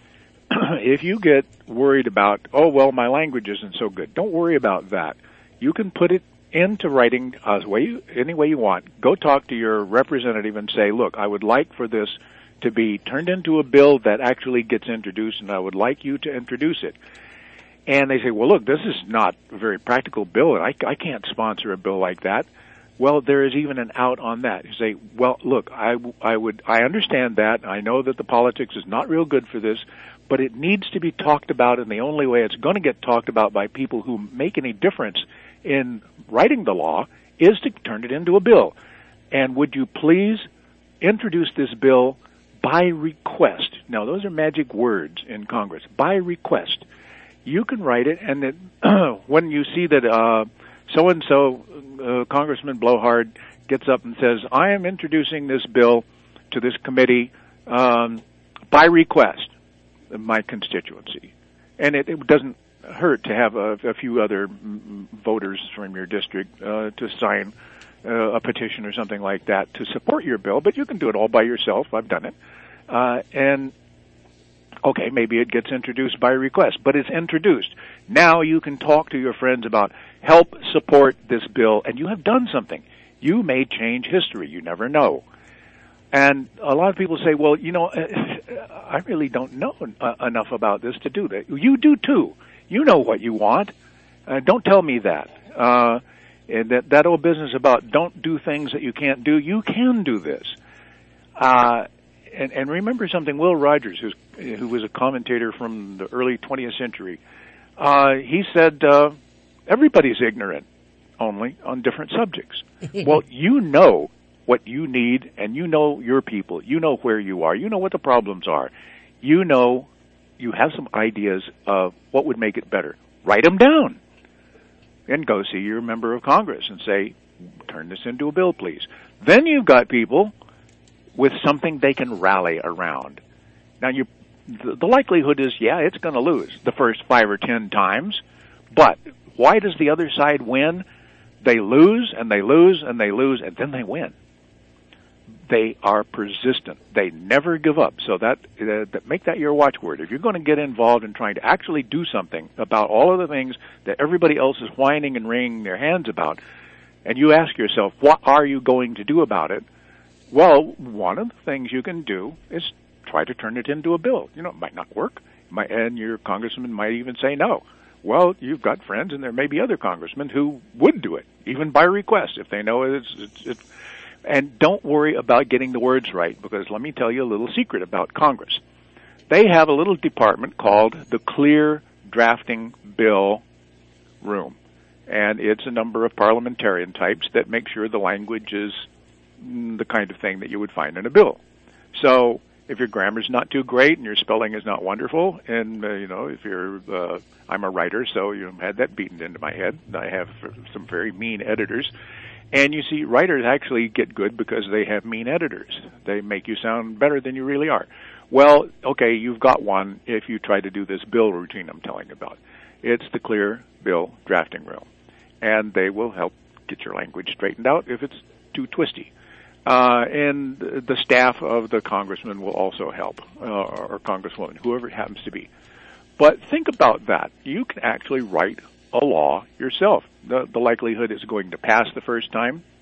Speaker 11: If you get worried about, oh, well, my language isn't so good, don't worry about that. You can put it into writing any way you want. Go talk to your representative and say, look, I would like for this to be turned into a bill that actually gets introduced, and I would like you to introduce it. And they say, well, look, this is not a very practical bill, and I can't sponsor a bill like that. Well, there is even an out on that. You say, well, look, I understand that. I know that the politics is not real good for this, but it needs to be talked about, and the only way it's going to get talked about by people who make any difference in writing the law is to turn it into a bill. And would you please introduce this bill by request? Now, those are magic words in Congress. By request. You can write it, and when you see that so-and-so, Congressman Blowhard, gets up and says, I am introducing this bill to this committee by request of my constituency. And it doesn't hurt to have a few other voters from your district to sign a petition or something like that to support your bill, but you can do it all by yourself. I've done it. And okay, maybe it gets introduced by request, but it's introduced. Now you can talk to your friends about help support this bill, and you have done something. You may change history. You never know. And a lot of people say, well, I really don't know enough about this to do that. You do too. You know what you want. Don't tell me that. And that old business about don't do things that you can't do, you can do this. And remember something, Will Rogers, who was a commentator from the early 20th century, he said, everybody's ignorant, only on different subjects. Well, you know what you need, and you know your people. You know where you are. You know what the problems are. You know you have some ideas of what would make it better. Write them down. And go see your member of Congress and say, turn this into a bill, please. Then you've got people with something they can rally around. Now, the likelihood is, yeah, it's going to lose the first 5 or 10 times, but why does the other side win? They lose, and they lose, and they lose, and then they win. They are persistent. They never give up. So that make that your watchword. If you're going to get involved in trying to actually do something about all of the things that everybody else is whining and wringing their hands about, and you ask yourself, what are you going to do about it? Well, one of the things you can do is try to turn it into a bill. It might not work, and your congressman might even say no. Well, you've got friends, and there may be other congressmen who would do it, even by request, if they know it's. And don't worry about getting the words right, because let me tell you a little secret about Congress. They have a little department called the Clear Drafting Bill Room, and it's a number of parliamentarian types that make sure the language is the kind of thing that you would find in a bill. So if your grammar's not too great and your spelling is not wonderful, and if you're I'm a writer, so you've had that beaten into my head. I have some very mean editors. And you see, writers actually get good because they have mean editors. They make you sound better than you really are. Well, okay, you've got one if you try to do this bill routine I'm telling you about. It's the Clear Bill Drafting Room. And they will help get your language straightened out if it's too twisty. And the staff of the congressman will also help, or congresswoman, whoever it happens to be. But think about that. You can actually write a law yourself. The likelihood it's going to pass the first time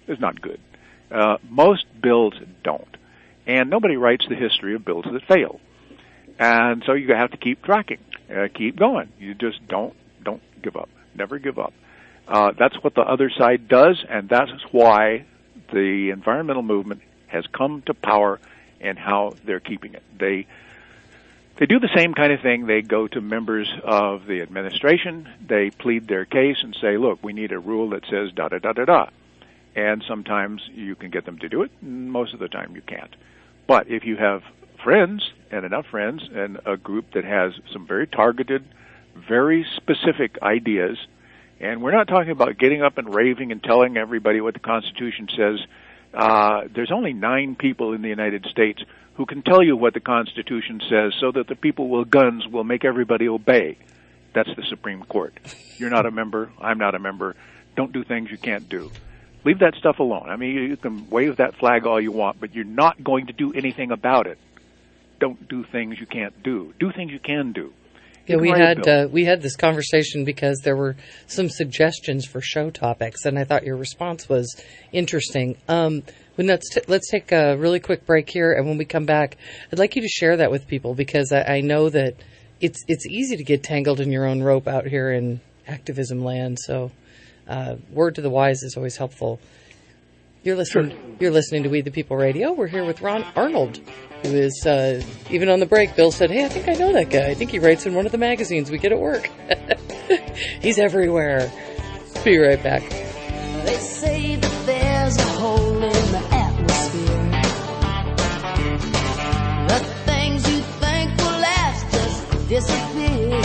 Speaker 11: is not good. Most builds don't. And nobody writes the history of builds that fail. And so you have to keep tracking, keep going. You just don't give up. Never give up. That's what the other side does, and that's why the environmental movement has come to power and how they're keeping it. They do the same kind of thing. They go to members of the administration. They plead their case and say, look, we need a rule that says da-da-da-da-da. And sometimes you can get them to do it, and most of the time you can't. But if you have friends, and enough friends, and a group that has some very targeted, very specific ideas, and we're not talking about getting up and raving and telling everybody what the Constitution says. There's only 9 people in the United States who can tell you what the Constitution says so that the people with guns will make everybody obey. That's the Supreme Court. You're not a member. I'm not a member. Don't do things you can't do. Leave that stuff alone. I mean, you can wave that flag all you want, but you're not going to do anything about it. Don't do things you can't do. Do things you can do.
Speaker 10: Yeah, we had this conversation because there were some suggestions for show topics, and I thought your response was interesting. Let's take a really quick break here, and when we come back, I'd like you to share that with people because I know that it's easy to get tangled in your own rope out here in activism land. So, word to the wise is always helpful. You're listening to We the People Radio. We're here with Ron Arnold, who is, even on the break, Bill said, hey, I think I know that guy. I think he writes in one of the magazines we get at work. He's everywhere. Be right back.
Speaker 19: They say that there's a hole in the atmosphere. The things you think will last just disappear.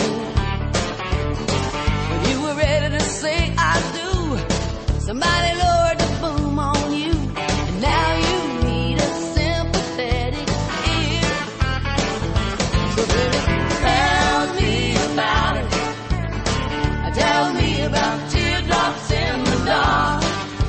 Speaker 19: When you were ready to say I do, somebody lowered the boom on you, and now you need a sympathetic ear. So baby, tell me about it. Tell me about teardrops in the dark.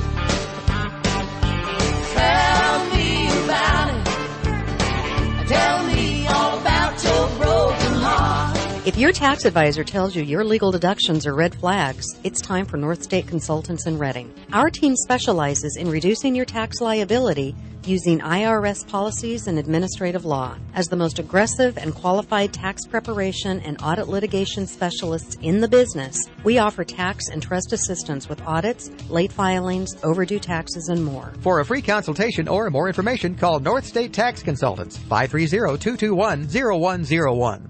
Speaker 19: Tell me about it. Tell me all about your broken heart.
Speaker 8: If your tax advisor tells you your legal deductions are red flags, it's time for North State Consultants in Reading. Our team specializes in reducing your tax liability using IRS policies and administrative law. As the most aggressive and qualified tax preparation and audit litigation specialists in the business, we offer tax and trust assistance with audits, late filings, overdue taxes, and more.
Speaker 2: For a free consultation or more information, call North State Tax Consultants, 530-221-0101.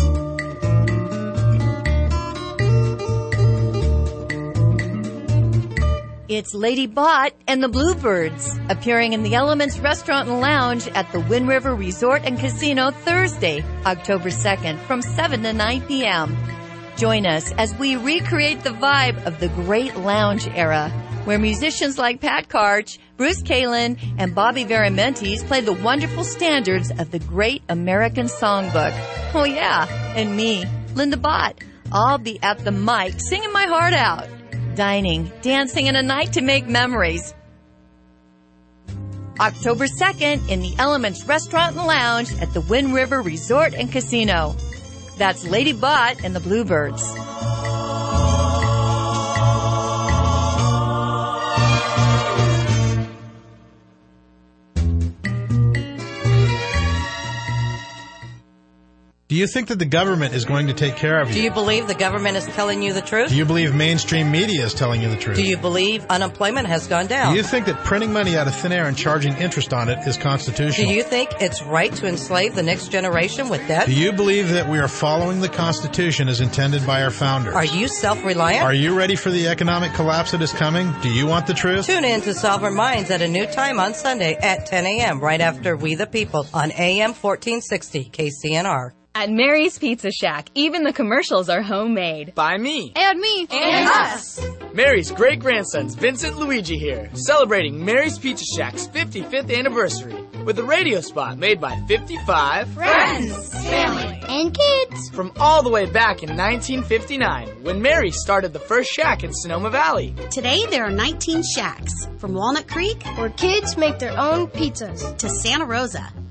Speaker 22: It's Lady Bott and the Bluebirds, appearing in the Elements Restaurant and Lounge at the Wind River Resort and Casino Thursday, October 2nd from 7 to 9 p.m. Join us as we recreate the vibe of the great lounge era, where musicians like Pat Karch, Bruce Kalin, and Bobby Veramentes play the wonderful standards of the great American songbook. Oh yeah, and me, Linda Bott. I'll be at the mic singing my heart out. Dining, dancing, and a night to make memories. October 2nd in the Elements Restaurant and Lounge at the Wind River Resort and Casino. That's Lady Bott and the Bluebirds.
Speaker 23: Do you think that the government is going to take care of you?
Speaker 24: Do you believe the government is telling you the truth?
Speaker 23: Do you believe mainstream media is telling you the truth?
Speaker 24: Do you believe unemployment has gone down?
Speaker 23: Do you think that printing money out of thin air and charging interest on it is constitutional?
Speaker 24: Do you think it's right to enslave the next generation with debt?
Speaker 23: Do you believe that we are following the Constitution as intended by our founders?
Speaker 24: Are you self-reliant?
Speaker 23: Are you ready for the economic collapse that is coming? Do you want the truth?
Speaker 24: Tune in to Sovereign Minds at a new time on Sunday at 10 a.m. right after We the People on AM 1460 KCNR.
Speaker 25: At Mary's Pizza Shack, even the commercials are homemade.
Speaker 26: By me.
Speaker 25: And me. And us.
Speaker 26: Mary's great-grandsons, Vincent and Luigi here, celebrating Mary's Pizza Shack's 55th anniversary with a radio spot made by 55
Speaker 25: friends, family, and kids
Speaker 26: from all the way back in 1959 when Mary started the first shack in Sonoma Valley.
Speaker 27: Today there are 19 shacks, from Walnut Creek,
Speaker 25: where kids make their own pizzas,
Speaker 27: to Santa Rosa,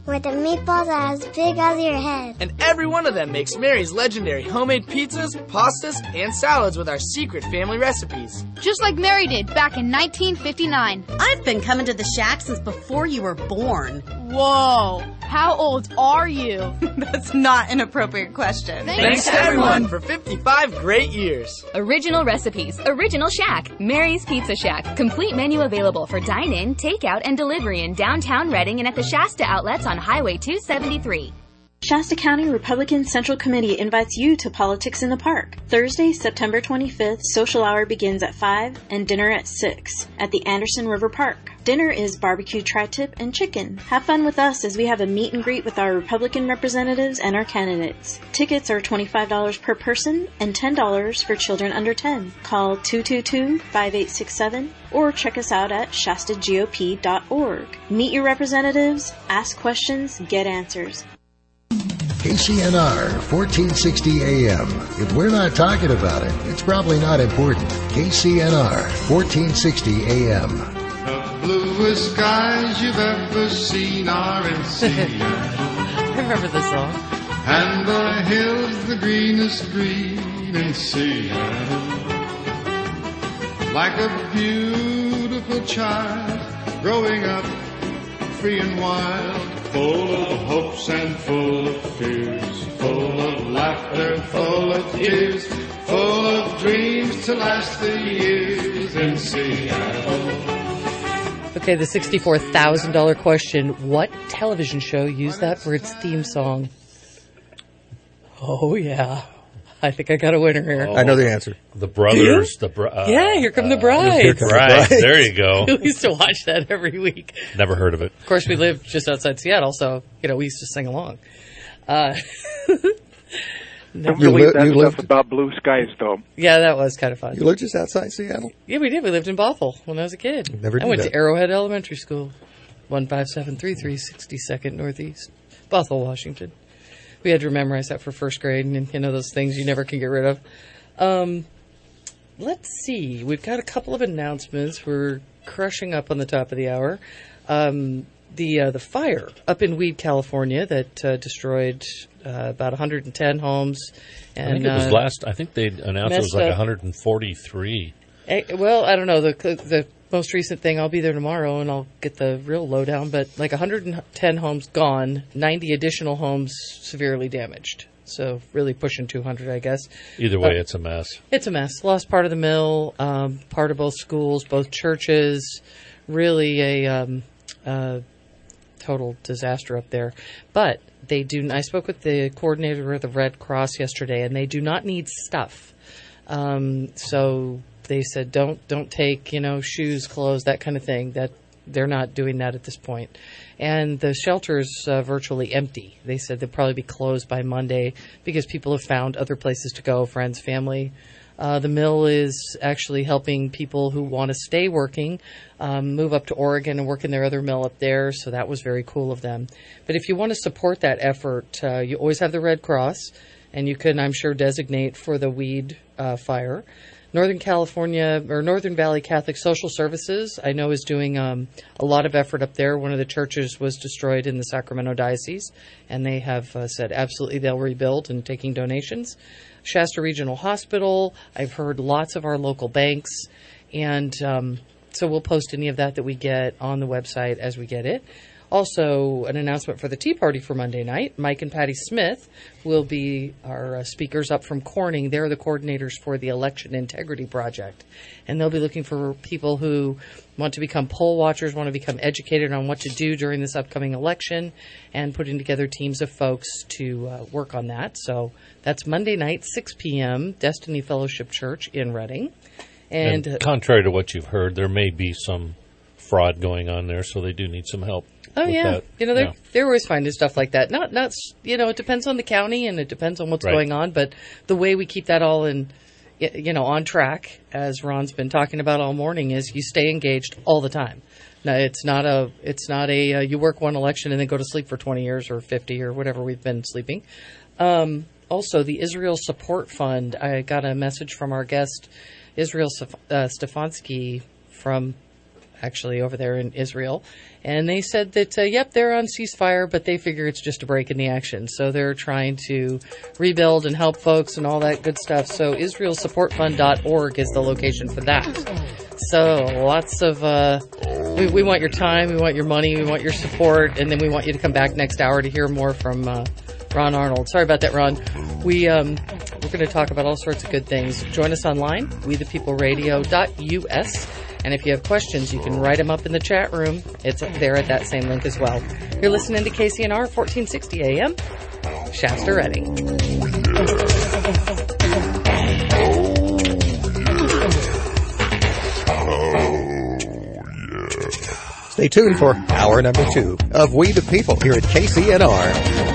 Speaker 1: with the meatballs are as big as your head.
Speaker 26: And every one of them makes Mary's legendary homemade pizzas, pastas, and salads with our secret family recipes.
Speaker 3: Just like Mary did back in 1959.
Speaker 4: I've been coming to the Shack since before you were born.
Speaker 3: Whoa, how old are you?
Speaker 4: That's not an appropriate question.
Speaker 26: Thanks everyone for 55 great years.
Speaker 25: Original recipes, original Shack, Mary's Pizza Shack. Complete menu available for dine-in, takeout, and delivery in downtown Reading and at the Shasta outlets on Highway 273.
Speaker 16: Shasta County Republican Central Committee invites you to Politics in the Park. Thursday, September 25th, social hour begins at 5 and dinner at 6 at the Anderson River Park. Dinner is barbecue tri-tip and chicken. Have fun with us as we have a meet and greet with our Republican representatives and our candidates. Tickets are $25 per person and $10 for children under 10. Call 222-5867 or check us out at shastagop.org. Meet your representatives, ask questions, get answers.
Speaker 5: KCNR 1460 AM. If we're not talking about it, it's probably not important. KCNR 1460 AM.
Speaker 6: The bluest skies you've ever seen are in Seattle.
Speaker 10: I remember this song.
Speaker 6: And the hills the greenest green in Seattle. Like a beautiful child growing up free and wild. Full of hopes and full of fears, full of laughter, full of tears, full of dreams to last the years in Seattle.
Speaker 10: Okay, the $64,000 question. What television show used that for its theme song? Oh, yeah. I think I got a winner here.
Speaker 9: Oh, I know the answer.
Speaker 21: The Brothers.
Speaker 10: Yeah, Here Come the Brides.
Speaker 21: Right, there you go.
Speaker 10: We used to watch that every week.
Speaker 21: Never heard of it.
Speaker 10: Of course, we lived just outside Seattle, so, we used to sing along.
Speaker 11: Don't believe that stuff about blue skies, though.
Speaker 10: Yeah, that was kind of fun.
Speaker 9: You lived just outside Seattle?
Speaker 10: Yeah, we did. We lived in Bothell when I was a kid. I went to Arrowhead Elementary School, 15733 62nd Northeast, Bothell, Washington. We had to memorize that for first grade, and those things you never can get rid of. Let's see. We've got a couple of announcements. We're crushing up on the top of the hour. The fire up in Weed, California, that destroyed about 110 homes. And,
Speaker 21: I think it was I think they announced it was like 143.
Speaker 10: Well, I don't know. The most recent thing, I'll be there tomorrow and I'll get the real lowdown, but like 110 homes gone, 90 additional homes severely damaged. So really pushing 200, I guess.
Speaker 21: Either way, it's a mess.
Speaker 10: It's a mess. Lost part of the mill, part of both schools, both churches. Really a total disaster up there. But they do. I spoke with the coordinator of the Red Cross yesterday, and they do not need stuff. So they said, don't take, shoes, clothes, that kind of thing. That they're not doing that at this point. And the shelter's virtually empty. They said they'll probably be closed by Monday because people have found other places to go, friends, family. The mill is actually helping people who want to stay working move up to Oregon and work in their other mill up there. So that was very cool of them. But if you want to support that effort, you always have the Red Cross, and you can, I'm sure, designate for the weed fire. Northern California or Northern Valley Catholic Social Services, I know, is doing a lot of effort up there. One of the churches was destroyed in the Sacramento Diocese, and they have said absolutely they'll rebuild and taking donations. Shasta Regional Hospital, I've heard lots of our local banks, and so we'll post any of that we get on the website as we get it. Also, an announcement for the Tea Party for Monday night. Mike and Patty Smith will be our speakers up from Corning. They're the coordinators for the Election Integrity Project. And they'll be looking for people who want to become poll watchers, want to become educated on what to do during this upcoming election, and putting together teams of folks to work on that. So that's Monday night, 6 p.m., Destiny Fellowship Church in Reading. And
Speaker 21: contrary to what you've heard, there may be some fraud going on there, so they do need some help.
Speaker 10: Oh, yeah.
Speaker 21: That.
Speaker 10: They're always finding stuff like that. Not it depends on the county and it depends on what's going on, but the way we keep that all on track, as Ron's been talking about all morning, is you stay engaged all the time. Now, it's not a you work one election and then go to sleep for 20 years or 50 or whatever we've been sleeping. Also, the Israel Support Fund, I got a message from our guest, Israel Stefanski, from actually, over there in Israel. And they said that, yep, they're on ceasefire, but they figure it's just a break in the action. So they're trying to rebuild and help folks and all that good stuff. So IsraelSupportFund.org is the location for that. So lots of, we want your time, we want your money, we want your support, and then we want you to come back next hour to hear more from Ron Arnold. Sorry about that, Ron. We're going to talk about all sorts of good things. Join us online, wethepeopleradio.us. And if you have questions, you can write them up in the chat room. It's there at that same link as well. You're listening to KCNR 1460 AM, Shasta Redding.
Speaker 2: Stay tuned for hour number 2 of We the People here at KCNR.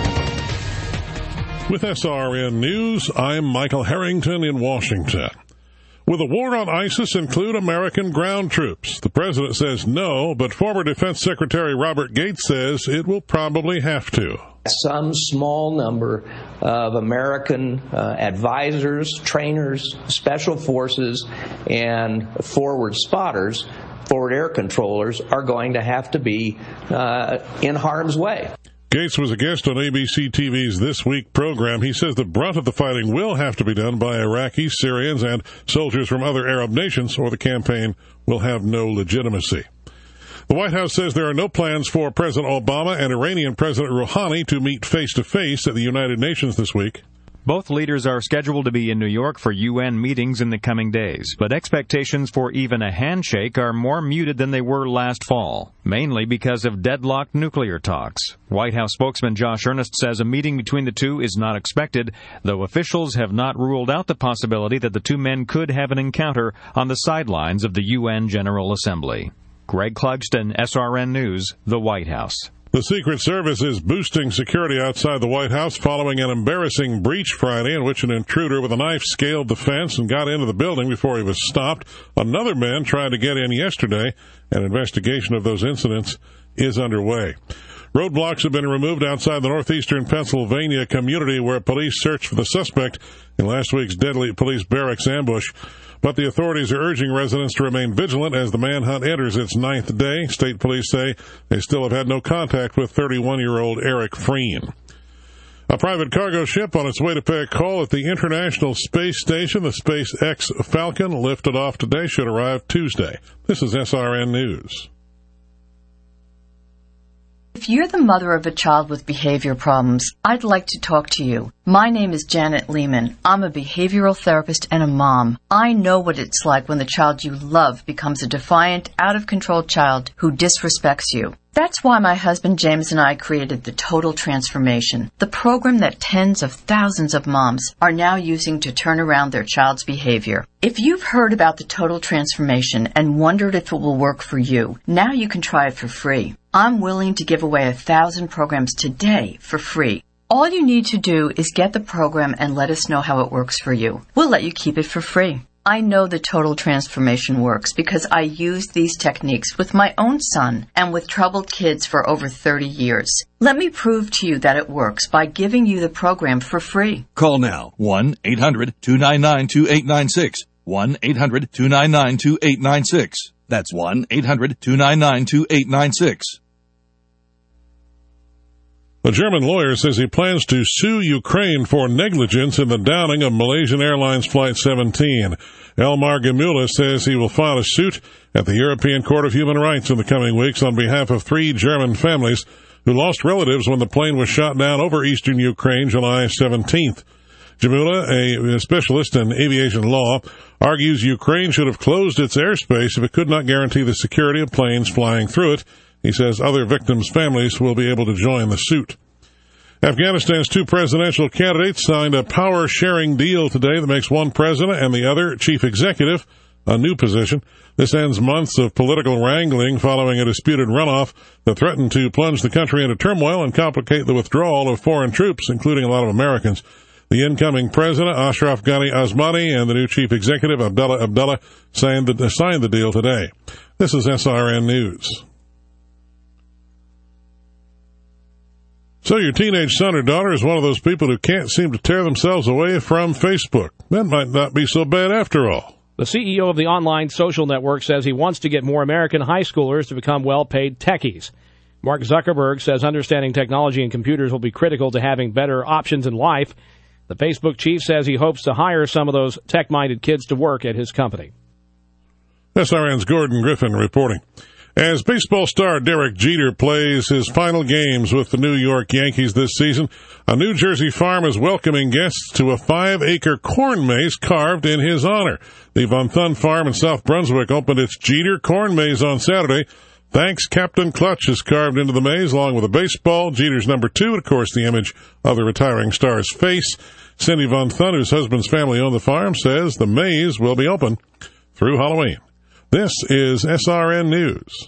Speaker 7: With SRN News, I'm Michael Harrington in Washington. Will the war on ISIS include American ground troops? The president says no, but former Defense Secretary Robert Gates says it will probably have to.
Speaker 12: Some small number of American advisors, trainers, special forces, and forward spotters, forward air controllers, are going to have to be in harm's way.
Speaker 7: Gates was a guest on ABC TV's This Week program. He says the brunt of the fighting will have to be done by Iraqis, Syrians, and soldiers from other Arab nations, or the campaign will have no legitimacy. The White House says there are no plans for President Obama and Iranian President Rouhani to meet face-to-face at the United Nations this week.
Speaker 13: Both leaders are scheduled to be in New York for UN meetings in the coming days, but expectations for even a handshake are more muted than they were last fall, mainly because of deadlocked nuclear talks. White House spokesman Josh Earnest says a meeting between the two is not expected, though officials have not ruled out the possibility that the two men could have an encounter on the sidelines of the UN General Assembly. Greg Clugston, SRN News, the White House.
Speaker 7: The Secret Service is boosting security outside the White House following an embarrassing breach Friday in which an intruder with a knife scaled the fence and got into the building before he was stopped. Another man tried to get in yesterday. An investigation of those incidents is underway. Roadblocks have been removed outside the northeastern Pennsylvania community where police searched for the suspect in last week's deadly police barracks ambush. But the authorities are urging residents to remain vigilant as the manhunt enters its 9th day. State police say they still have had no contact with 31-year-old Eric Freen. A private cargo ship on its way to pay a call at the International Space Station, the SpaceX Falcon, lifted off today, should arrive Tuesday. This is SRN News.
Speaker 14: If you're the mother of a child with behavior problems, I'd like to talk to you. My name is Janet Lehman. I'm a behavioral therapist and a mom. I know what it's like when the child you love becomes a defiant, out-of-control child who disrespects you. That's why my husband James and I created the Total Transformation, the program that tens of thousands of moms are now using to turn around their child's behavior. If you've heard about the Total Transformation and wondered if it will work for you, now you can try it for free. I'm willing to give away 1,000 programs today for free. All you need to do is get the program and let us know how it works for you. We'll let you keep it for free. I know the Total Transformation works because I used these techniques with my own son and with troubled kids for over 30 years. Let me prove to you that it works by giving you the program for free.
Speaker 15: Call now, 1-800-299-2896. 1-800-299-2896. That's 1-800-299-2896.
Speaker 7: A German lawyer says he plans to sue Ukraine for negligence in the downing of Malaysian Airlines Flight 17. Elmar Gemula says he will file a suit at the European Court of Human Rights in the coming weeks on behalf of 3 German families who lost relatives when the plane was shot down over eastern Ukraine July 17th. Gemula, a specialist in aviation law, argues Ukraine should have closed its airspace if it could not guarantee the security of planes flying through it. He says other victims' families will be able to join the suit. Afghanistan's 2 presidential candidates signed a power-sharing deal today that makes one president and the other chief executive, a new position. This ends months of political wrangling following a disputed runoff that threatened to plunge the country into turmoil and complicate the withdrawal of foreign troops, including a lot of Americans. The incoming president, Ashraf Ghani Azmani, and the new chief executive, Abdullah, signed the deal today. This is SRN News. So your teenage son or daughter is one of those people who can't seem to tear themselves away from Facebook. That might not be so bad after all.
Speaker 8: The CEO of the online social network says he wants to get more American high schoolers to become well-paid techies. Mark Zuckerberg says understanding technology and computers will be critical to having better options in life. The Facebook chief says he hopes to hire some of those tech-minded kids to work at his company.
Speaker 7: SRN's Gordon Griffin reporting. As baseball star Derek Jeter plays his final games with the New York Yankees this season, a New Jersey farm is welcoming guests to a 5-acre corn maze carved in his honor. The Von Thun Farm in South Brunswick opened its Jeter Corn Maze on Saturday. Thanks, Captain Clutch is carved into the maze, along with a baseball, Jeter's number 2, and, of course, the image of the retiring star's face. Cindy Von Thun, whose husband's family owned the farm, says the maze will be open through Halloween. This is SRN News.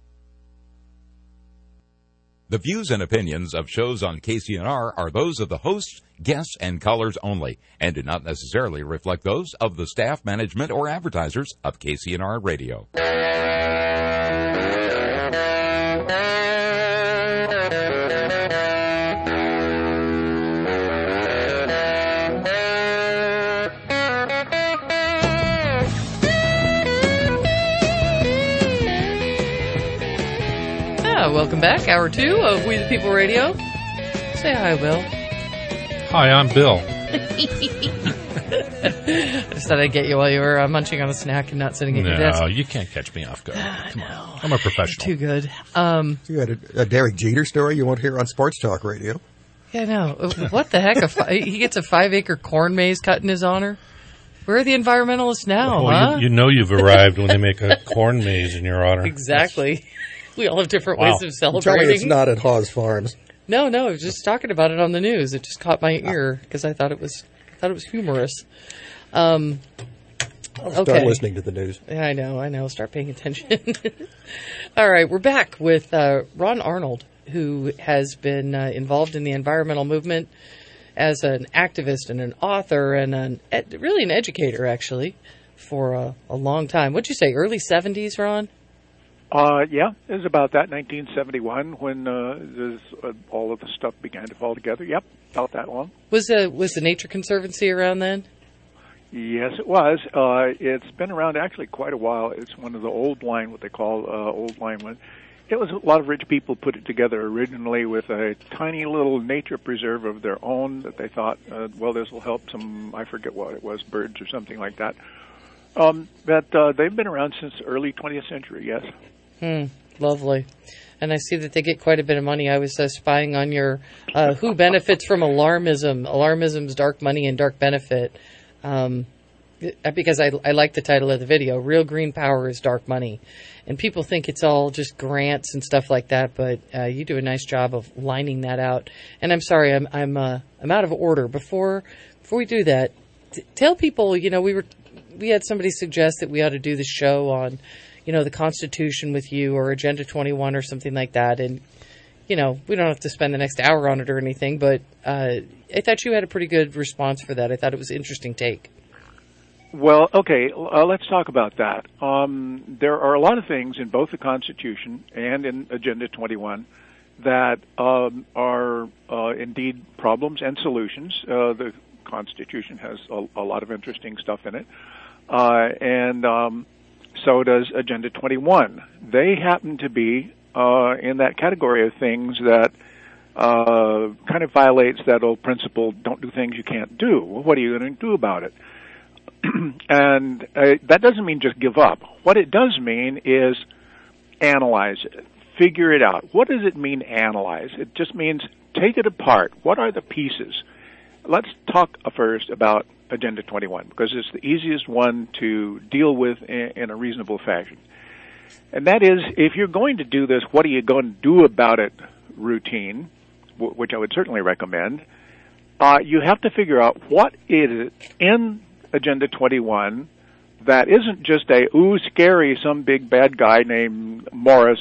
Speaker 15: The views and opinions of shows on KCNR are those of the hosts, guests, and callers only, and do not necessarily reflect those of the staff, management, or advertisers of KCNR Radio.
Speaker 10: Welcome back. Hour 2 of We the People Radio. Say hi, Will.
Speaker 21: Hi, I'm Bill.
Speaker 10: I just thought I'd get you while you were munching on a snack and not sitting at your desk.
Speaker 21: No, you can't catch me off guard. Come on. I'm a professional.
Speaker 10: Too good.
Speaker 9: You had a Derek Jeter story you won't hear on Sports Talk Radio.
Speaker 10: Yeah, I know. What the heck? He gets a 5-acre corn maze cut in his honor? Where are the environmentalists now, huh?
Speaker 21: You know you've arrived when they make a corn maze in your honor.
Speaker 10: Exactly. We all have different ways of celebrating.
Speaker 9: Tell me it's not at Hawes Farms.
Speaker 10: No, I was just talking about it on the news. It just caught my ear because I thought it was humorous.
Speaker 9: I'll start listening to the news.
Speaker 10: Yeah, I know. Start paying attention. All right, we're back with Ron Arnold, who has been involved in the environmental movement as an activist and an author and really an educator, actually, for a long time. What'd you say, early 70s, Ron?
Speaker 11: Yeah, it was about that, 1971, when all of the stuff began to fall together. Yep, about that long.
Speaker 10: Was the Nature Conservancy around then?
Speaker 11: Yes, it was. It's been around actually quite a while. It's one of the old line, what they call old line. It was a lot of rich people put it together originally with a tiny little nature preserve of their own that they thought, this will help some, I forget what it was, birds or something like that. But they've been around since the early 20th century, yes.
Speaker 10: Lovely. And I see that they get quite a bit of money. I was spying on your Who Benefits from Alarmism, Alarmism's Dark Money and Dark Benefit, because I like the title of the video, Real Green Power is Dark Money. And people think it's all just grants and stuff like that, but you do a nice job of lining that out. And I'm sorry, I'm out of order. Before we do that, tell people, we had somebody suggest that we ought to do the show on the Constitution with you or Agenda 21 or something like that. And, we don't have to spend the next hour on it or anything, but I thought you had a pretty good response for that. I thought it was an interesting take.
Speaker 11: Well, okay, let's talk about that. There are a lot of things in both the Constitution and in Agenda 21 that are indeed problems and solutions. The Constitution has a lot of interesting stuff in it. And so does Agenda 21. They happen to be in that category of things that kind of violates that old principle, don't do things you can't do. Well, what are you going to do about it? And that doesn't mean just give up. What it does mean is analyze it, figure it out. What does it mean, analyze? It just means take it apart. What are the pieces? Let's talk first about Agenda 21, because it's the easiest one to deal with in a reasonable fashion. And that is, if you're going to do this, what are you going to do about it routine, which I would certainly recommend, you have to figure out what is in Agenda 21 that isn't just scary, some big bad guy named Morris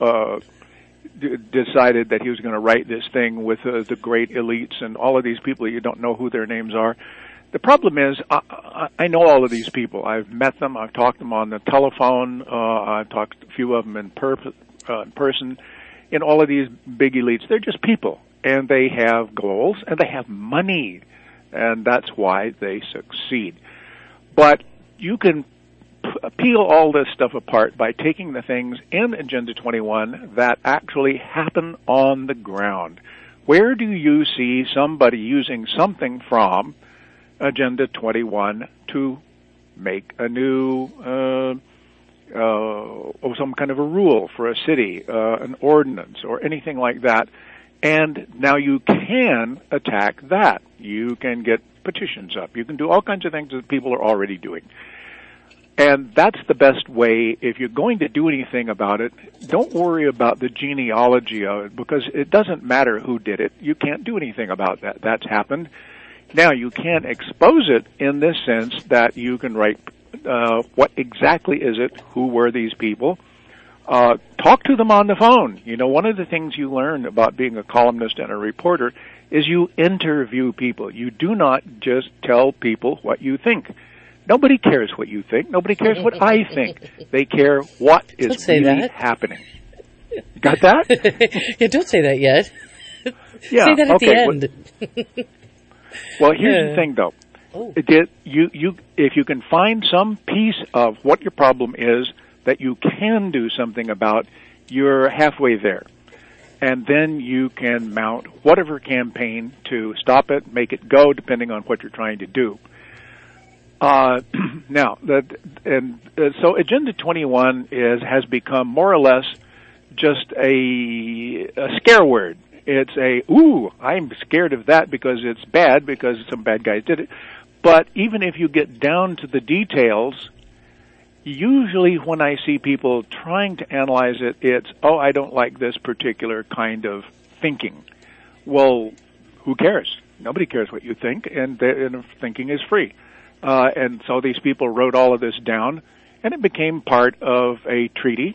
Speaker 11: decided that he was going to write this thing with the great elites and all of these people, you don't know who their names are. The problem is, I know all of these people. I've met them. I've talked to them on the telephone. I've talked to a few of them in person. In all of these big elites, they're just people, and they have goals, and they have money, and that's why they succeed. But you can peel all this stuff apart by taking the things in Agenda 21 that actually happen on the ground. Where do you see somebody using something from Agenda 21 to make a new, some kind of a rule for a city, an ordinance, or anything like that? And now you can attack that. You can get petitions up. You can do all kinds of things that people are already doing. And that's the best way. If you're going to do anything about it, don't worry about the genealogy of it, because it doesn't matter who did it. You can't do anything about that. That's happened. Now, you can expose it in this sense that you can write what exactly is it, who were these people. Talk to them on the phone. You know, one of the things you learn about being a columnist and a reporter is you interview people. You do not just tell people what you think. Nobody cares what you think. Nobody cares what I think. They care what is really happening. Got that?
Speaker 10: Yeah, don't say that yet.
Speaker 11: Yeah,
Speaker 10: say that at the end.
Speaker 11: Well, here's the thing, though. If you can find some piece of what your problem is that you can do something about, you're halfway there. And then you can mount whatever campaign to stop it, make it go, depending on what you're trying to do. Now, so Agenda 21 has become more or less just a scare word. It's I'm scared of that because it's bad, because some bad guys did it. But even if you get down to the details, usually when I see people trying to analyze it, it's, I don't like this particular kind of thinking. Well, who cares? Nobody cares what you think, and thinking is free. And so these people wrote all of this down, and it became part of a treaty,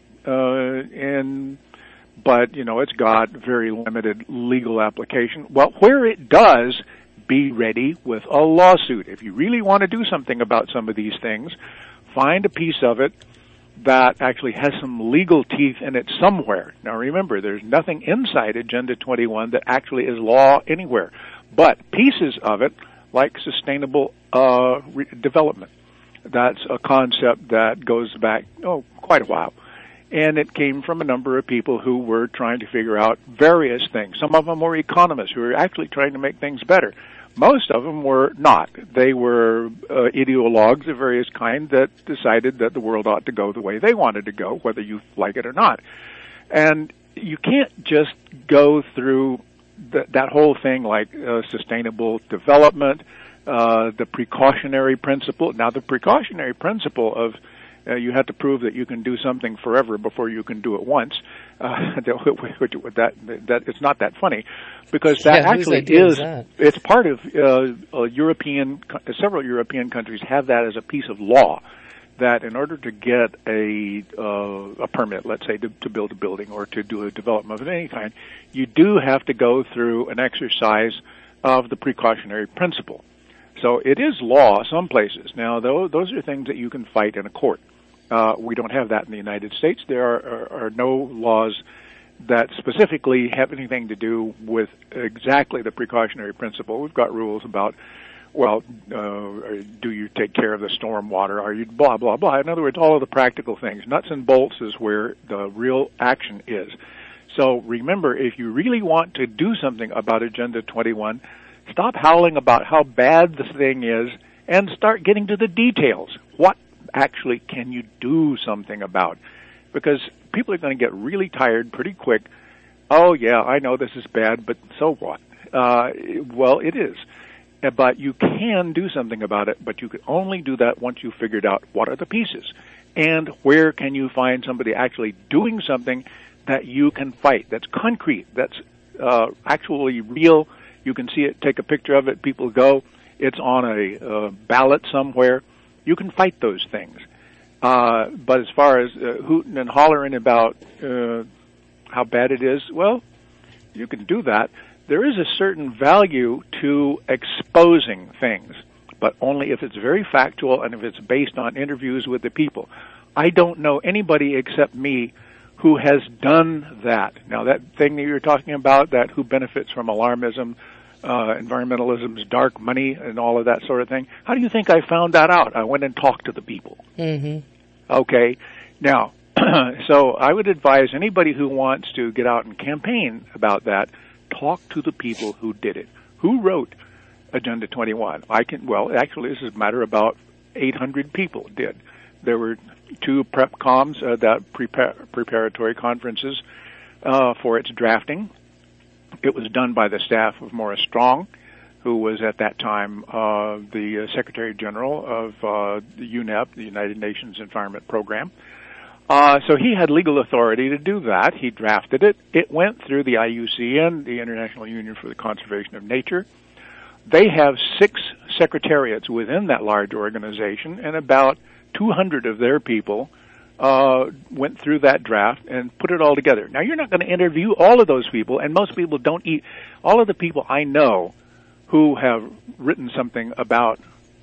Speaker 11: but, you know, it's got very limited legal application. Well, where it does, be ready with a lawsuit. If you really want to do something about some of these things, find a piece of it that actually has some legal teeth in it somewhere. Now remember, there's nothing inside Agenda 21 that actually is law anywhere, but pieces of it, like sustainable development. That's a concept that goes back, quite a while. And it came from a number of people who were trying to figure out various things. Some of them were economists who were actually trying to make things better. Most of them were not. They were ideologues of various kind that decided that the world ought to go the way they wanted to go, whether you like it or not. And you can't just go through that whole thing like sustainable development, the precautionary principle. Now, the precautionary principle of you have to prove that you can do something forever before you can do it once. That it's not that funny, because that actually is. It's part of several European countries have that as a piece of law. That in order to get a permit, let's say to build a building or to do a development of any kind, you do have to go through an exercise of the precautionary principle. So it is law some places. Now, those are things that you can fight in a court. We don't have that in the United States. There are no laws that specifically have anything to do with exactly the precautionary principle. We've got rules about, do you take care of the storm water? Are you blah, blah, blah. In other words, all of the practical things. Nuts and bolts is where the real action is. So remember, if you really want to do something about Agenda 21, stop howling about how bad this thing is and start getting to the details. What actually can you do something about? Because people are going to get really tired pretty quick. Oh, yeah, I know this is bad, but so what? Well, it is. But you can do something about it, but you can only do that once you've figured out what are the pieces and where can you find somebody actually doing something that you can fight, that's concrete, that's actually real. You can see it, take a picture of it, people go, it's on a ballot somewhere. You can fight those things. But as far as hooting and hollering about how bad it is, well, you can do that. There is a certain value to exposing things, but only if it's very factual and if it's based on interviews with the people. I don't know anybody except me who has done that. Now, that thing that you're talking about, that who benefits from alarmism, environmentalism's dark money and all of that sort of thing. How do you think I found that out? I went and talked to the people.
Speaker 10: Mm-hmm.
Speaker 11: Okay. Now, so I would advise anybody who wants to get out and campaign about that, talk to the people who did it. Who wrote Agenda 21? Actually, this is a matter about 800 people did. There were 2 prep comms, preparatory conferences for its drafting. It was done by the staff of Morris Strong, who was at that time the Secretary General of the UNEP, the United Nations Environment Program. So he had legal authority to do that. He drafted it. It went through the IUCN, the International Union for the Conservation of Nature. They have 6 secretariats within that large organization, and about 200 of their people went through that draft and put it all together. Now, you're not going to interview all of those people, and most people don't eat. All of the people I know who have written something about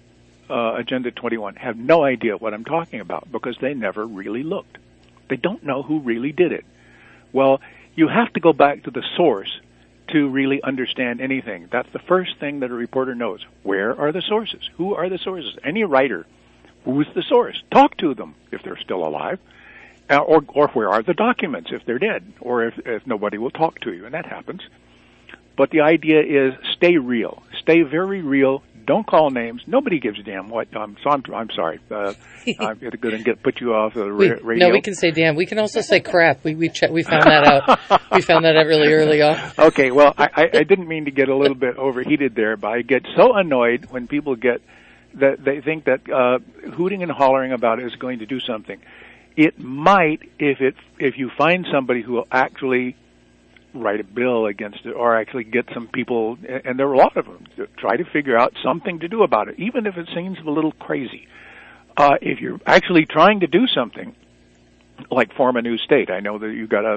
Speaker 11: Agenda 21 have no idea what I'm talking about because they never really looked. They don't know who really did it. Well, you have to go back to the source to really understand anything. That's the first thing that a reporter knows. Where are the sources? Who are the sources? Any writer, who's the source? Talk to them if they're still alive. Or where are the documents if they're dead? Or if nobody will talk to you, and that happens. But the idea is stay real. Stay very real. Don't call names. Nobody gives a damn what. So I'm sorry. I'm going to put you off the radio.
Speaker 10: No, we can say damn. We can also say crap. We found that out. We found that out really early on.
Speaker 11: Okay. Well, I didn't mean to get a little bit overheated there, but I get so annoyed when people get that they think that hooting and hollering about it is going to do something. It might if you find somebody who will actually write a bill against it or actually get some people, and there are a lot of them, to try to figure out something to do about it, even if it seems a little crazy. If you're actually trying to do something, like form a new state, I know that you've got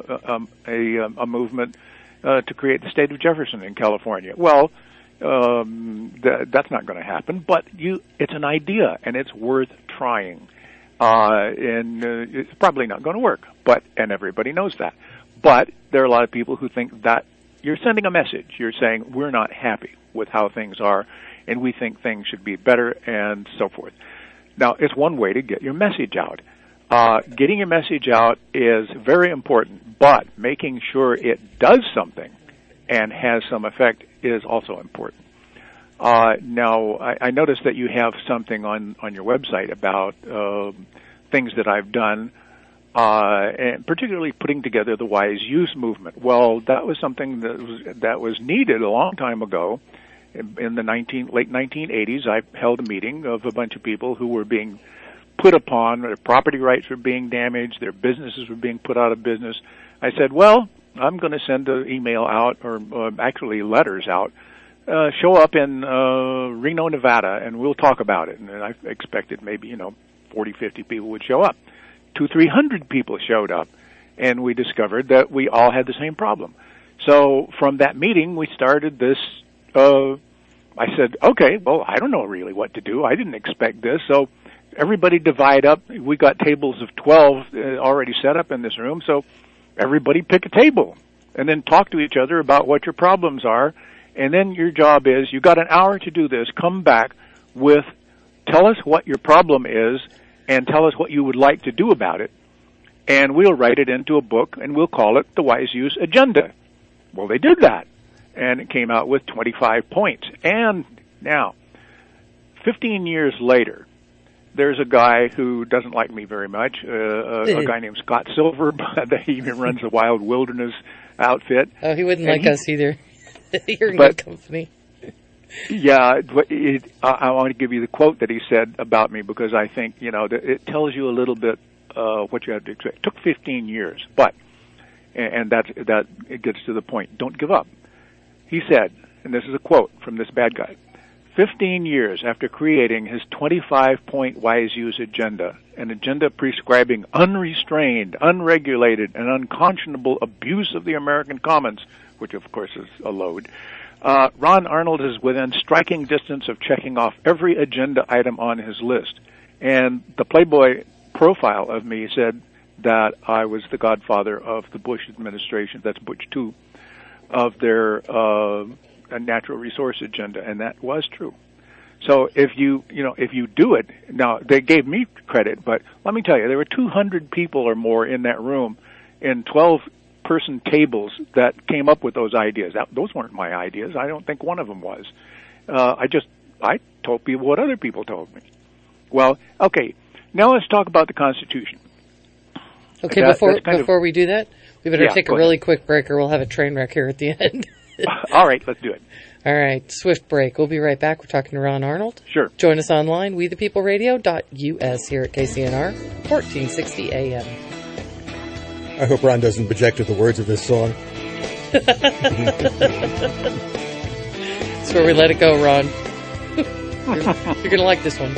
Speaker 11: a movement to create the state of Jefferson in California. Well, that's not going to happen, but it's an idea, and it's worth trying. And it's probably not going to work, and everybody knows that. But there are a lot of people who think that you're sending a message. You're saying we're not happy with how things are, and we think things should be better, and so forth. Now, it's one way to get your message out. Getting your message out is very important, but making sure it does something and has some effect is also important. Now, I noticed that you have something on your website about things that I've done, and particularly putting together the wise use movement. Well, that was something that was needed a long time ago. In the late 1980s, I held a meeting of a bunch of people who were being put upon, their property rights were being damaged, their businesses were being put out of business. I said, well, I'm going to send an email out, or actually letters out, show up in Reno, Nevada, and we'll talk about it. And I expected maybe, 40, 50 people would show up. 200-300 people showed up, and we discovered that we all had the same problem. So from that meeting, we started this. I said, okay, well, I don't know really what to do. I didn't expect this. So everybody divide up. We got tables of 12 already set up in this room. So everybody pick a table and then talk to each other about what your problems are. And then your job is, you got an hour to do this. Come back with, tell us what your problem is and tell us what you would like to do about it. And we'll write it into a book and we'll call it the Wise Use Agenda. Well, they did that. And it came out with 25 points. And now, 15 years later, there's a guy who doesn't like me very much, a guy named Scott Silver, but he even runs a Wild Wilderness outfit.
Speaker 10: Oh, he wouldn't like us either. You're in good company.
Speaker 11: Yeah, I want to give you the quote that he said about me because I think, it tells you a little bit what you have to expect. It took 15 years, but, and that it gets to the point, don't give up. He said, and this is a quote from this bad guy, 15 years after creating his 25-point wise use agenda, an agenda prescribing unrestrained, unregulated, and unconscionable abuse of the American commons, which of course is a load, Ron Arnold is within striking distance of checking off every agenda item on his list. And the Playboy profile of me said that I was the godfather of the Bush administration, that's Bush 2, of their a natural resource agenda, and that was true. So if you do it, now they gave me credit, but let me tell you, there were 200 people or more in that room in 12-person tables that came up with those ideas. Those weren't my ideas. I don't think one of them was. I told people what other people told me. Well, okay, now let's talk about the Constitution.
Speaker 10: Okay, before we do that, we better take a really quick break or we'll have a train wreck here at the end.
Speaker 11: All right, let's do it.
Speaker 10: All right, swift break. We'll be right back. We're talking to Ron Arnold.
Speaker 11: Sure.
Speaker 10: Join us online, wethepeopleradio.us here at KCNR, 1460 AM.
Speaker 9: I hope Ron doesn't object to the words of this song.
Speaker 10: That's where we let it go, Ron. You're going to like this one.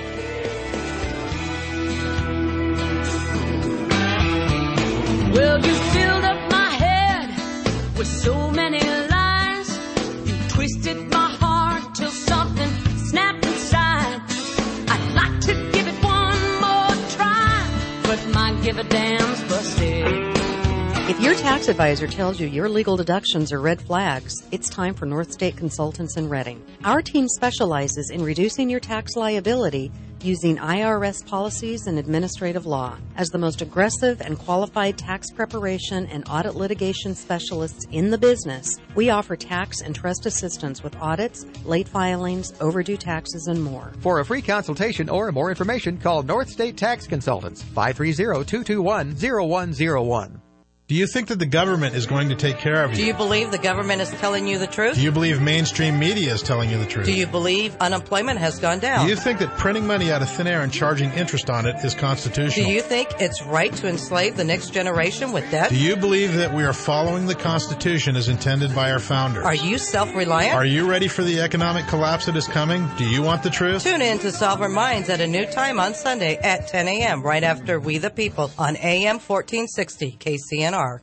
Speaker 17: Well, you filled up my head with so many lies. You twisted my heart till something snapped inside. I'd like to give it one more try, but my give a damn's busted.
Speaker 4: If your tax advisor tells you your legal deductions are red flags, it's time for North State Consultants in Reading. Our team specializes in reducing your tax liability using IRS policies and administrative law. As the most aggressive and qualified tax preparation and audit litigation specialists in the business, we offer tax and trust assistance with audits, late filings, overdue taxes, and more.
Speaker 2: For a free consultation or more information, call North State Tax Consultants, 530-221-0101.
Speaker 18: Do you think that the government is going to take care of you?
Speaker 24: Do you believe the government is telling you the truth?
Speaker 18: Do you believe mainstream media is telling you the truth?
Speaker 24: Do you believe unemployment has gone down?
Speaker 18: Do you think that printing money out of thin air and charging interest on it is constitutional?
Speaker 24: Do you think it's right to enslave the next generation with debt?
Speaker 18: Do you believe that we are following the Constitution as intended by our founders?
Speaker 24: Are you self-reliant?
Speaker 18: Are you ready for the economic collapse that is coming? Do you want the truth?
Speaker 24: Tune in to Sovereign Minds at a new time on Sunday at 10 a.m. right after We the People on AM 1460 KCNR.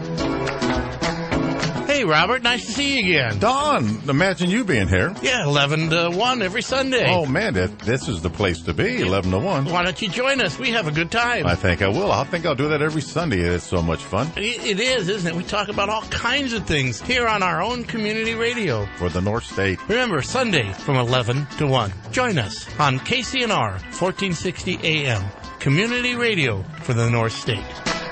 Speaker 19: Hey, Robert, nice to see you again.
Speaker 20: Don, imagine you being here.
Speaker 19: Yeah, 11 to 1 every Sunday.
Speaker 20: Oh, man, this is the place to be, 11 to 1.
Speaker 19: Why don't you join us? We have a good time.
Speaker 20: I think I will. I think I'll do that every Sunday. It's so much fun.
Speaker 19: It is, isn't it? We talk about all kinds of things here on our own community radio.
Speaker 20: For the North State.
Speaker 19: Remember, Sunday from 11 to 1. Join us on KCNR, 1460 AM. Community radio for the North State.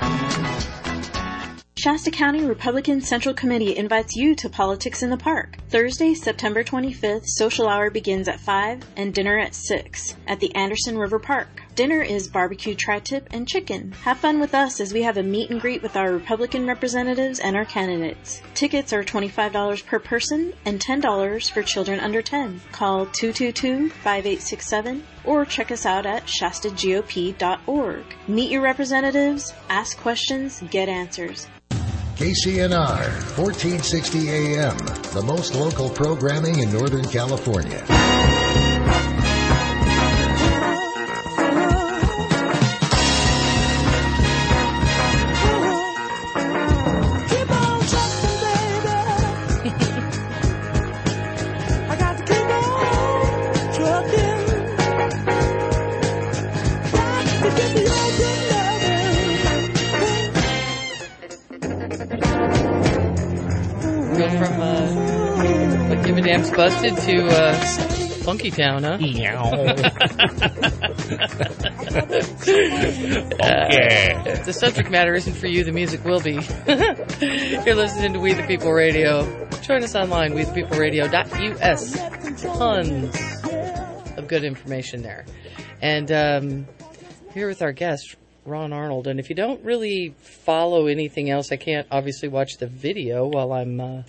Speaker 16: Shasta County Republican Central Committee invites you to Politics in the Park. Thursday, September 25th, social hour begins at 5 and dinner at 6 at the Anderson River Park. Dinner is barbecue tri-tip and chicken. Have fun with us as we have a meet and greet with our Republican representatives and our candidates. Tickets are $25 per person and $10 for children under 10. Call 222-5867 or check us out at shastagop.org. Meet your representatives, ask questions, get answers.
Speaker 5: KCNR, 1460 AM, the most local programming in Northern California.
Speaker 10: Dam's Busted to Funky Town, huh? If the subject matter isn't for you, the music will be. You're listening to We the People Radio. Join us online, wethepeopleradio.us. Tons of good information there. And here with our guest, Ron Arnold. And if you don't really follow anything else, I can't obviously watch the video while I'm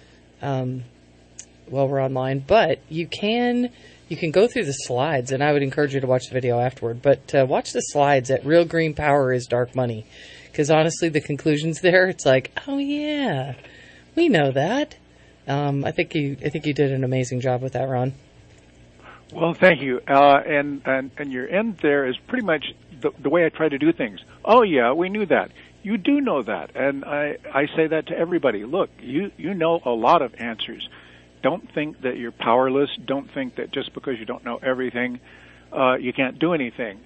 Speaker 10: while we're online, but you can go through the slides, and I would encourage you to watch the video afterward, but watch the slides at Real Green Power is Dark Money, because honestly the conclusions there, it's like, oh yeah, we know that. I think you did an amazing job with that, Ron.
Speaker 11: Well, thank you. And your end there is pretty much the way I try to do things. Oh yeah, we knew that. You do know that, and I say that to everybody. Look, you know a lot of answers. Don't think that you're powerless. Don't think that just because you don't know everything, you can't do anything.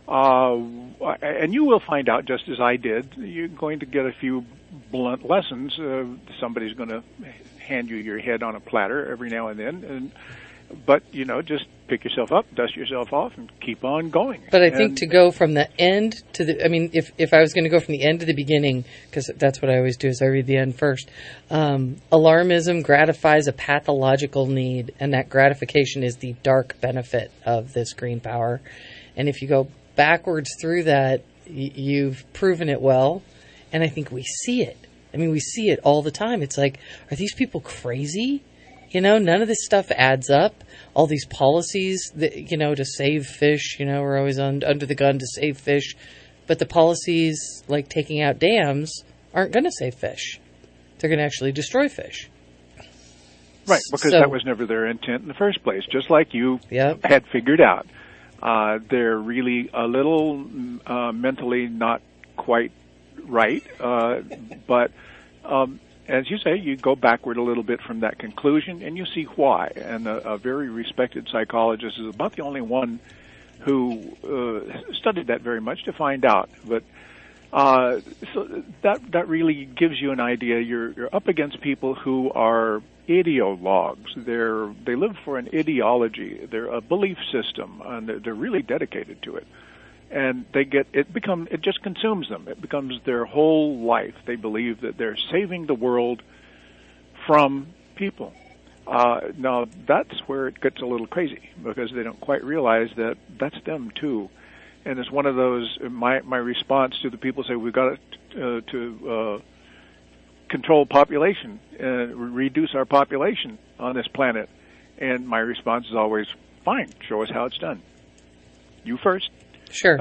Speaker 11: And you will find out, just as I did, you're going to get a few blunt lessons. Somebody's going to hand you your head on a platter every now and then, but just pick yourself up, dust yourself off, and keep on going.
Speaker 10: But I think to go from the end to if I was going to go from the end to the beginning, because that's what I always do is I read the end first. Alarmism gratifies a pathological need, and that gratification is the dark benefit of this green power. And if you go backwards through that, you've proven it well, and I think we see it. We see it all the time. It's like, are these people crazy? None of this stuff adds up. All these policies that, to save fish, we're always under the gun to save fish. But the policies like taking out dams aren't going to save fish. They're going to actually destroy fish.
Speaker 11: Right, because that was never their intent in the first place, just like you had figured out. They're really a little mentally not quite right, but as you say, you go backward a little bit from that conclusion, and you see why. And a very respected psychologist is about the only one who studied that very much to find out. But so that really gives you an idea. You're up against people who are ideologues. They live for an ideology. They're a belief system, and they're really dedicated to it. And it just consumes them. It becomes their whole life. They believe that they're saving the world from people. Now, that's where it gets a little crazy, because they don't quite realize that that's them too. And it's one of those, my response to the people say, we've got to control population, reduce our population on this planet. And my response is always, fine, show us how it's done. You first.
Speaker 10: Sure.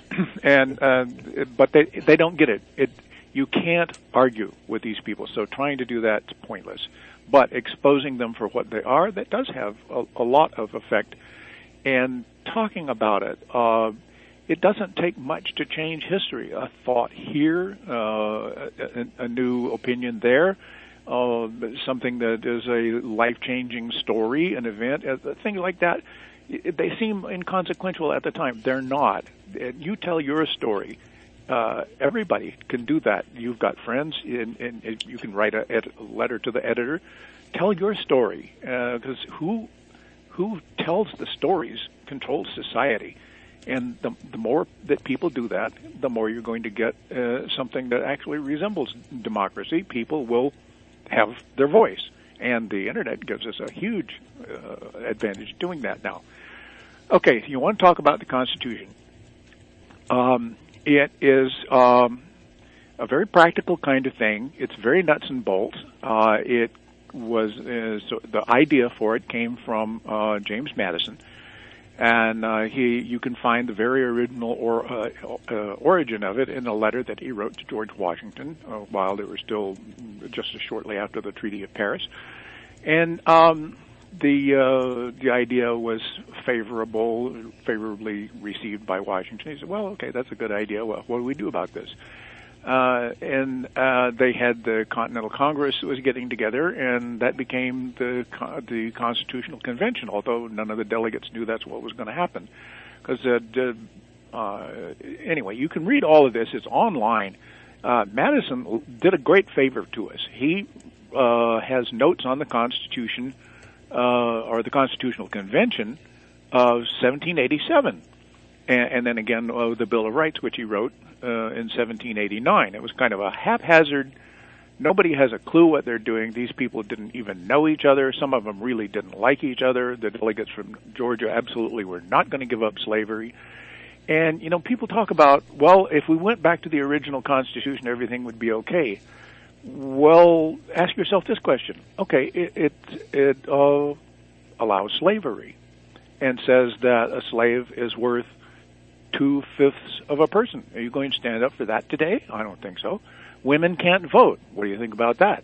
Speaker 11: But they don't get it. You can't argue with these people, so trying to do that's pointless. But exposing them for what they are, that does have a lot of effect. And talking about it, it doesn't take much to change history. A thought here, a new opinion there, something that is a life-changing story, an event, things like that. They seem inconsequential at the time. They're not. You tell your story. Everybody can do that. You've got friends, and you can write a letter to the editor. Tell your story, because who tells the stories controls society. And the more that people do that, the more you're going to get something that actually resembles democracy. People will have their voice. And the Internet gives us a huge advantage doing that now. Okay, you want to talk about the Constitution. It is a very practical kind of thing. It's very nuts and bolts. It was so the idea for it came from James Madison. And you can find the very original origin of it in a letter that he wrote to George Washington while they were still just shortly after the Treaty of Paris. And the idea was favorably received by Washington. He said, "Well, okay, that's a good idea. Well, what do we do about this?" And they had the Continental Congress that was getting together, and that became the Constitutional Convention, although none of the delegates knew that's what was going to happen. Because anyway, you can read all of this. It's online. Madison did a great favor to us. He has notes on the Constitution, or the Constitutional Convention of 1787. And then again, the Bill of Rights, which he wrote in 1789. It was kind of a haphazard. Nobody has a clue what they're doing. These people didn't even know each other. Some of them really didn't like each other. The delegates from Georgia absolutely were not going to give up slavery. And, people talk about, well, if we went back to the original Constitution, everything would be okay. Well, ask yourself this question. Okay, it allows slavery and says that a slave is worth 2/5 of a person. Are you going to stand up for that today? I don't think so. Women can't vote. What do you think about that?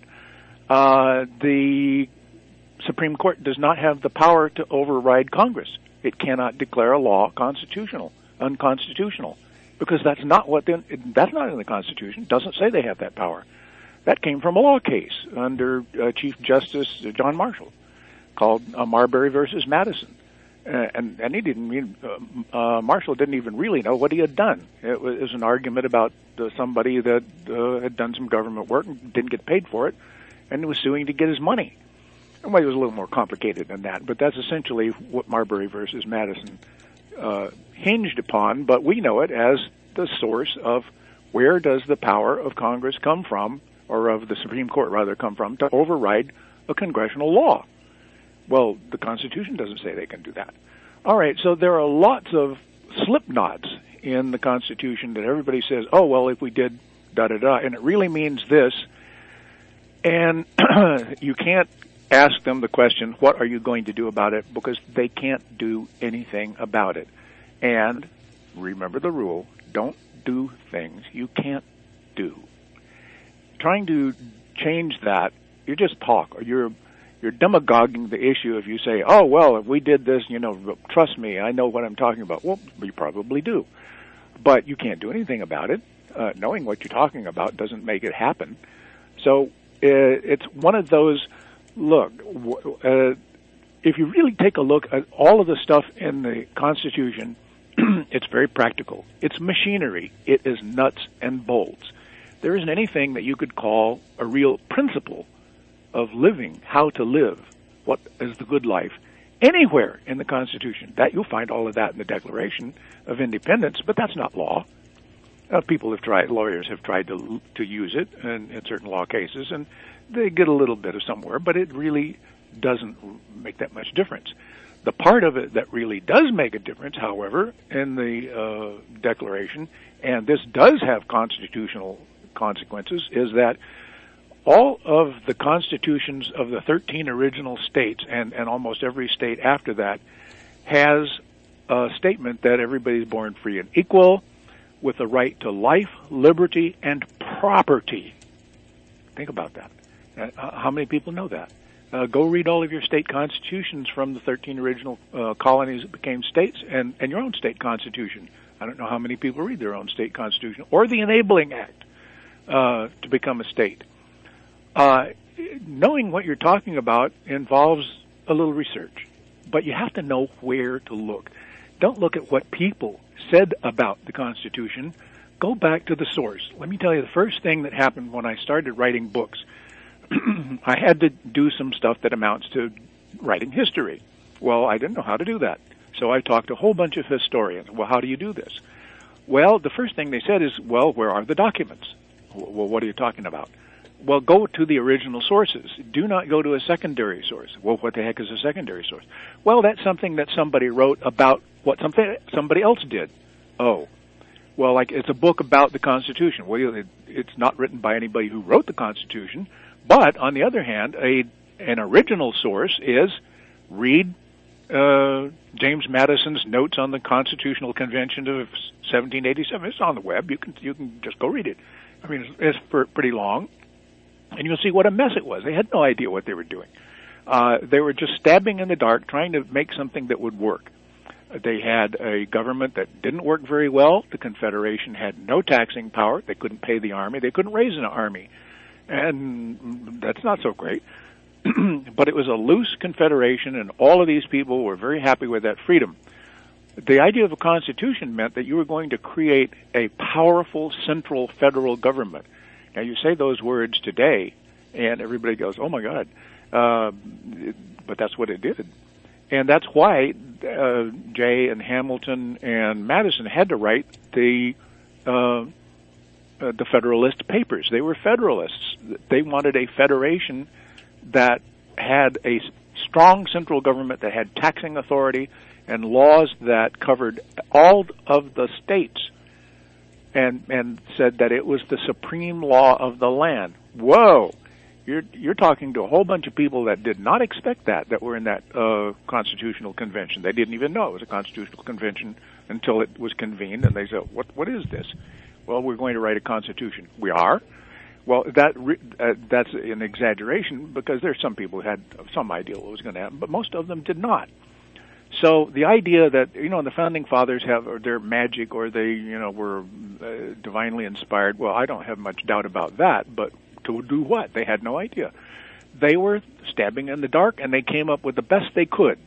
Speaker 11: The Supreme Court does not have the power to override Congress. It cannot declare a law unconstitutional, because that's not in the Constitution. It doesn't say they have that power. That came from a law case under Chief Justice John Marshall called Marbury versus Madison. And he didn't mean, Marshall didn't even really know what he had done. It was an argument about somebody that had done some government work and didn't get paid for it, and was suing to get his money. Well, it was a little more complicated than that, but that's essentially what Marbury versus Madison hinged upon, but we know it as the source of where does the power of Congress come from, or of the Supreme Court rather come from, to override a congressional law. Well, the Constitution doesn't say they can do that. All right, so there are lots of slip knots in the Constitution that everybody says, oh, well, if we did da-da-da, and it really means this, and you can't ask them the question, what are you going to do about it, because they can't do anything about it. And remember the rule, don't do things you can't do. Trying to change that, you just talk, or you're demagoguing the issue if you say, oh, well, if we did this, trust me, I know what I'm talking about. Well, you probably do. But you can't do anything about it. Knowing what you're talking about doesn't make it happen. So it's one of those, look, if you really take a look at all of the stuff in the Constitution, it's very practical. It's machinery. It is nuts and bolts. There isn't anything that you could call a real principle of living, how to live, what is the good life, anywhere in the Constitution. That you'll find all of that in the Declaration of Independence, but that's not law. Lawyers have tried to use it in certain law cases, and they get a little bit of somewhere, but it really doesn't make that much difference. The part of it that really does make a difference, however, in the Declaration, and this does have constitutional consequences, is that all of the constitutions of the 13 original states and almost every state after that has a statement that everybody's born free and equal with the right to life, liberty, and property. Think about that. How many people know that? Go read all of your state constitutions from the 13 original colonies that became states and your own state constitution. I don't know how many people read their own state constitution or the Enabling Act to become a state. Knowing what you're talking about involves a little research, but you have to know where to look. Don't look at what people said about the Constitution. Go back to the source. Let me tell you, the first thing that happened when I started writing books, I had to do some stuff that amounts to writing history. Well, I didn't know how to do that. So I talked to a whole bunch of historians. Well, how do you do this? Well, the first thing they said is, well, where are the documents? Well, what are you talking about? Well, go to the original sources. Do not go to a secondary source. Well, what the heck is a secondary source? Well, that's something that somebody wrote about what somebody else did. Oh, well, like it's a book about the Constitution. Well, it's not written by anybody who wrote the Constitution. But on the other hand, an original source is read James Madison's notes on the Constitutional Convention of 1787. It's on the web. You can just go read it. I mean, it's pretty long. And you'll see what a mess it was. They had no idea what they were doing. They were just stabbing in the dark, trying to make something that would work. They had a government that didn't work very well. The Confederation had no taxing power. They couldn't pay the army. They couldn't raise an army. And that's not so great. But it was a loose confederation, and all of these people were very happy with that freedom. The idea of a constitution meant that you were going to create a powerful central federal government. Now, you say those words today, and everybody goes, oh, my God. But that's what it did. And that's why Jay and Hamilton and Madison had to write the Federalist Papers. They were Federalists. They wanted a federation that had a strong central government that had taxing authority and laws that covered all of the states, and said that it was the supreme law of the land. Whoa! You're talking to a whole bunch of people that did not expect that were in that constitutional convention. They didn't even know it was a constitutional convention until it was convened, and they said, "What is this?" Well, we're going to write a constitution. We are. Well, that's an exaggeration because there's some people who had some idea what was going to happen, but most of them did not. So the idea that, the Founding Fathers or they're magic or they, were divinely inspired, well, I don't have much doubt about that, but to do what? They had no idea. They were stabbing in the dark, and they came up with the best they could.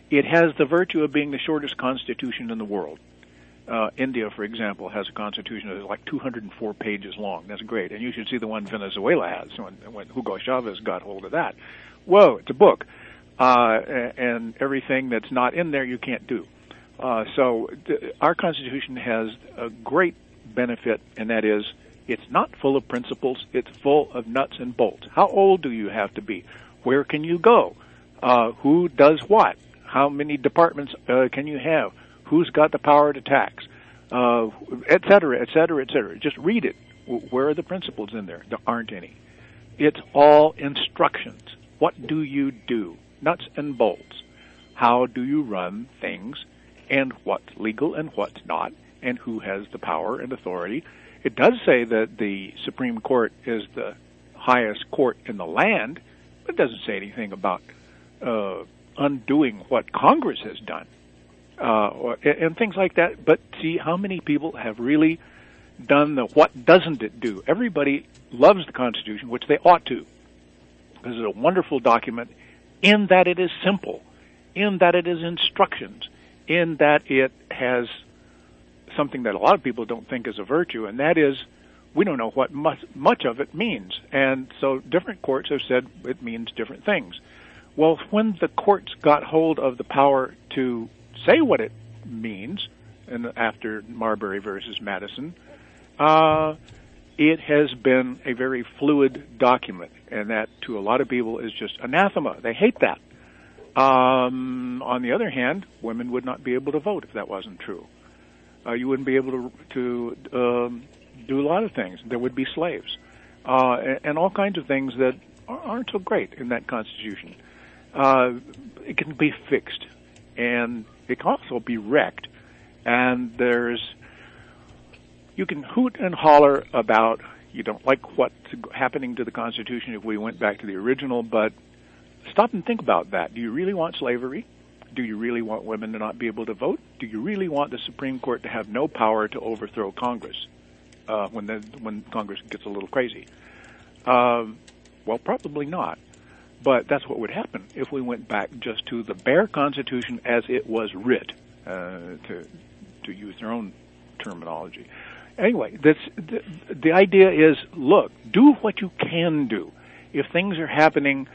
Speaker 11: It has the virtue of being the shortest constitution in the world. India, for example, has a constitution that is like 204 pages long. That's great. And you should see the one Venezuela has when Hugo Chavez got hold of that. Whoa, it's a book. And everything that's not in there you can't do. So our Constitution has a great benefit, and that is it's not full of principles. It's full of nuts and bolts. How old do you have to be? Where can you go? Who does what? How many departments can you have? Who's got the power to tax? Et cetera, et cetera, et cetera. Just read it. Where are the principles in there? There aren't any. It's all instructions. What do you do? Nuts and bolts. How do you run things, and what's legal and what's not, and who has the power and authority. It does say that the Supreme Court is the highest court in the land, but it doesn't say anything about undoing what Congress has done. And things like that. But see how many people have really done the what doesn't it do. Everybody loves the Constitution, which they ought to, because it's a wonderful document in that it is simple, in that it is instructions, in that it has something that a lot of people don't think is a virtue, and that is we don't know what much of it means. And so different courts have said it means different things. Well, when the courts got hold of the power to say what it means, and after Marbury versus Madison, it has been a very fluid document, and that to a lot of people is just anathema. They hate that. On the other hand, women would not be able to vote if that wasn't true. You wouldn't be able to do a lot of things. There would be slaves, and all kinds of things that aren't so great in that Constitution. It can be fixed, and it can also be wrecked. And you can hoot and holler about you don't like what's happening to the Constitution if we went back to the original, but stop and think about that. Do you really want slavery? Do you really want women to not be able to vote? Do you really want the Supreme Court to have no power to overthrow Congress when Congress gets a little crazy? Well, probably not. But that's what would happen if we went back just to the bare Constitution as it was writ, to use their own terminology. Anyway, the idea is, look, do what you can do. If things are happening,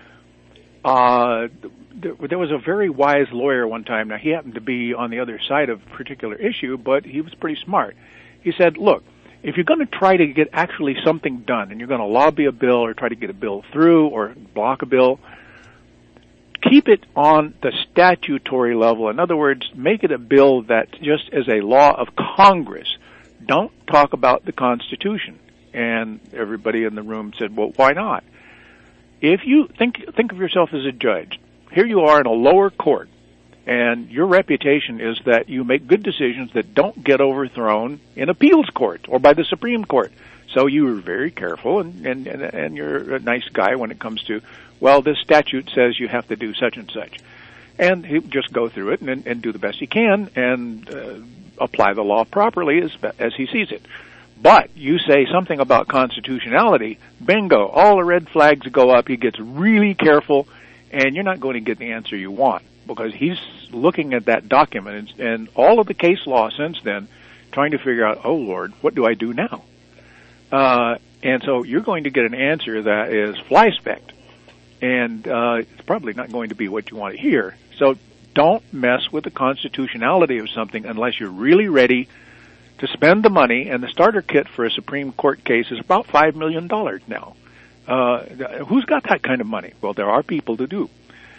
Speaker 11: there was a very wise lawyer one time. Now, he happened to be on the other side of a particular issue, but he was pretty smart. He said, look, if you're going to try to get actually something done, and you're going to lobby a bill or try to get a bill through or block a bill, keep it on the statutory level. In other words, make it a bill that just is a law of Congress. Don't talk about the Constitution. And everybody in the room said, well, why not? If you think of yourself as a judge, here you are in a lower court, and your reputation is that you make good decisions that don't get overthrown in appeals court or by the Supreme Court. So you are very careful, and you're a nice guy when it comes to, well, this statute says you have to do such and such. And he just go through it and do the best he can and apply the law properly as he sees it. But you say something about constitutionality, bingo, all the red flags go up. He gets really careful, and you're not going to get the answer you want, because he's looking at that document and all of the case law since then, trying to figure out, oh, Lord, what do I do now? And so you're going to get an answer that is fly-specked, and it's probably not going to be what you want to hear. So don't mess with the constitutionality of something unless you're really ready to spend the money, and the starter kit for a Supreme Court case is about $5 million now. Who's got that kind of money? Well, there are people to do.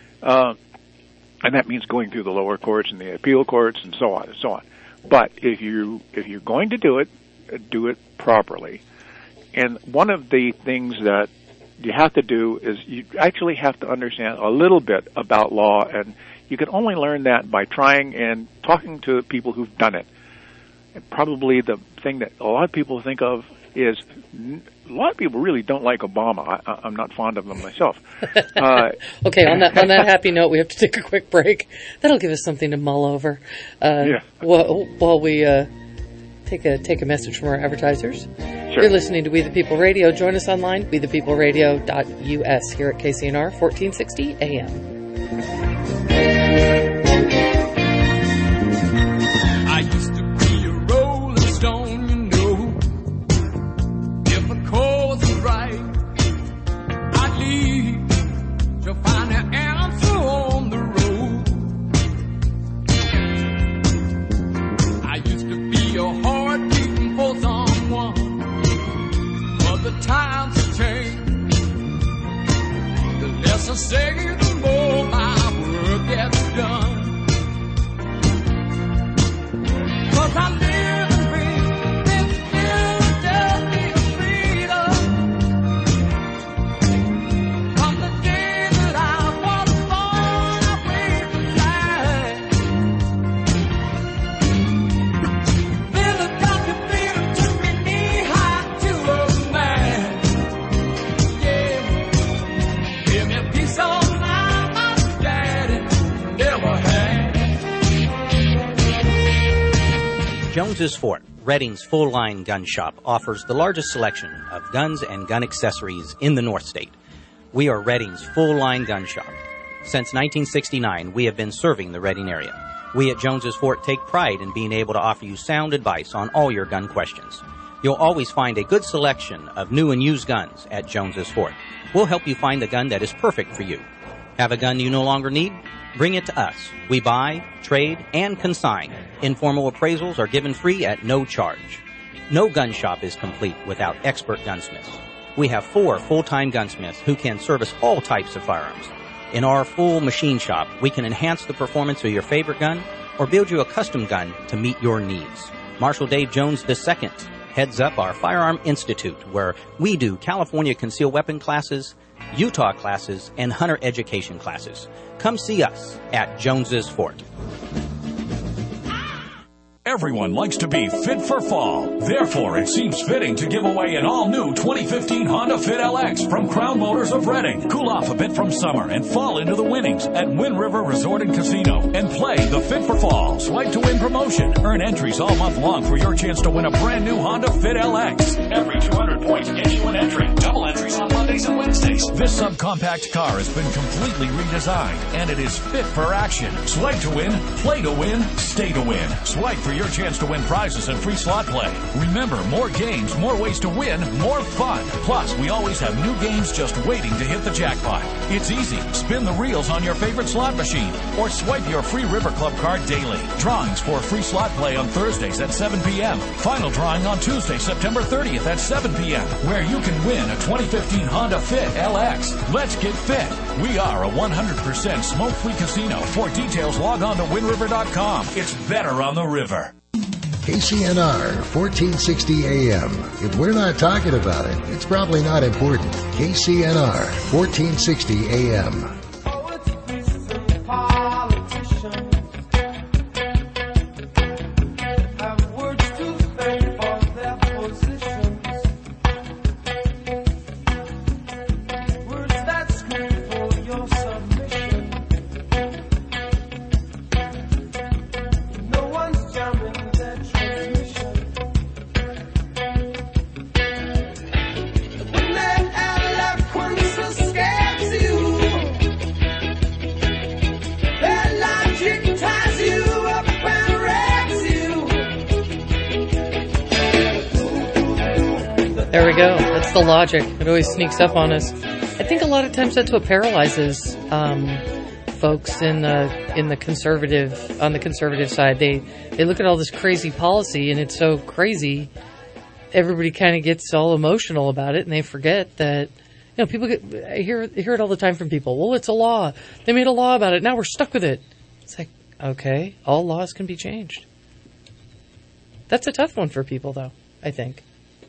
Speaker 11: And that means going through the lower courts and the appeal courts and so on and so on. But if you're going to do it properly. And one of the things that you have to do is you actually have to understand a little bit about law, and you can only learn that by trying and talking to people who've done it. And probably the thing that a lot of people think of is a lot of people really don't like Obama. I'm not fond of him myself.
Speaker 10: Okay, on that happy note, we have to take a quick break. That'll give us something to mull over. While we take a message from our advertisers. Sure. You're listening to We the People Radio. Join us online, wethepeopleradio.us, here at KCNR 1460 AM.
Speaker 17: and I'm so on the road. I used to be a heart beating for someone, but the times have changed. The less I say, the more my work gets done. 'Cause I live and breathe this beauty of freedom. From the day that I was born, I waved the flag. Then the doctor Peter took me knee high to a man. Yeah, give me a piece of mind my daddy never had.
Speaker 1: Jones's Fort, Reading's full-line gun shop, offers the largest selection of guns and gun accessories in the North State. We are Reading's full-line gun shop. Since 1969, we have been serving the Reading area. We at Jones's Fort take pride in being able to offer you sound advice on all your gun questions. You'll always find a good selection of new and used guns at Jones's Fort. We'll help you find the gun that is perfect for you. Have a gun you no longer need? Bring it to us. We buy, trade, and consign. Informal appraisals are given free at no charge. No gun shop is complete without expert gunsmiths. We have 4 full-time gunsmiths who can service all types of firearms. In our full machine shop, we can enhance the performance of your favorite gun or build you a custom gun to meet your needs. Marshal Dave Jones II heads up our Firearm Institute, where we do California concealed weapon classes, Utah classes, and hunter education classes. Come see us at Jones's Fort.
Speaker 3: Everyone likes to be fit for fall. Therefore, it seems fitting to give away an all-new 2015 Honda Fit LX from Crown Motors of Reading. Cool off a bit from summer and fall into the winnings at Wind River Resort and Casino and play the Fit for Fall Swipe to Win promotion. Earn entries all month long for your chance to win a brand new Honda Fit LX. Every 200 points gets you an entry. Double entries on Mondays and Wednesdays. This subcompact car has been completely redesigned and it is fit for action. Swipe to win, play to win, stay to win. Swipe for your chance to win prizes and free slot play. Remember, more games, more ways to win, more fun. Plus, we always have new games just waiting to hit the jackpot. It's easy. Spin the reels on your favorite slot machine or swipe your free River Club card daily. Drawings for free slot play on Thursdays at 7 p.m. Final drawing on Tuesday, September 30th at 7 p.m. where you can win a 2015 Honda Fit LX. Let's get fit. We are a 100% smoke-free casino. For details, log on to WindRiver.com. It's better on the river.
Speaker 5: KCNR 1460 AM. If we're not talking about it, it's probably not important. KCNR 1460 AM.
Speaker 10: There we go. That's the logic. It always sneaks up on us. I think a lot of times that's what paralyzes folks on the conservative side. They look at all this crazy policy and it's so crazy. Everybody kind of gets all emotional about it and they forget that, you know, people I hear it all the time from people. Well, it's a law. They made a law about it. Now we're stuck with it. It's like, okay, all laws can be changed. That's a tough one for people, though, I think.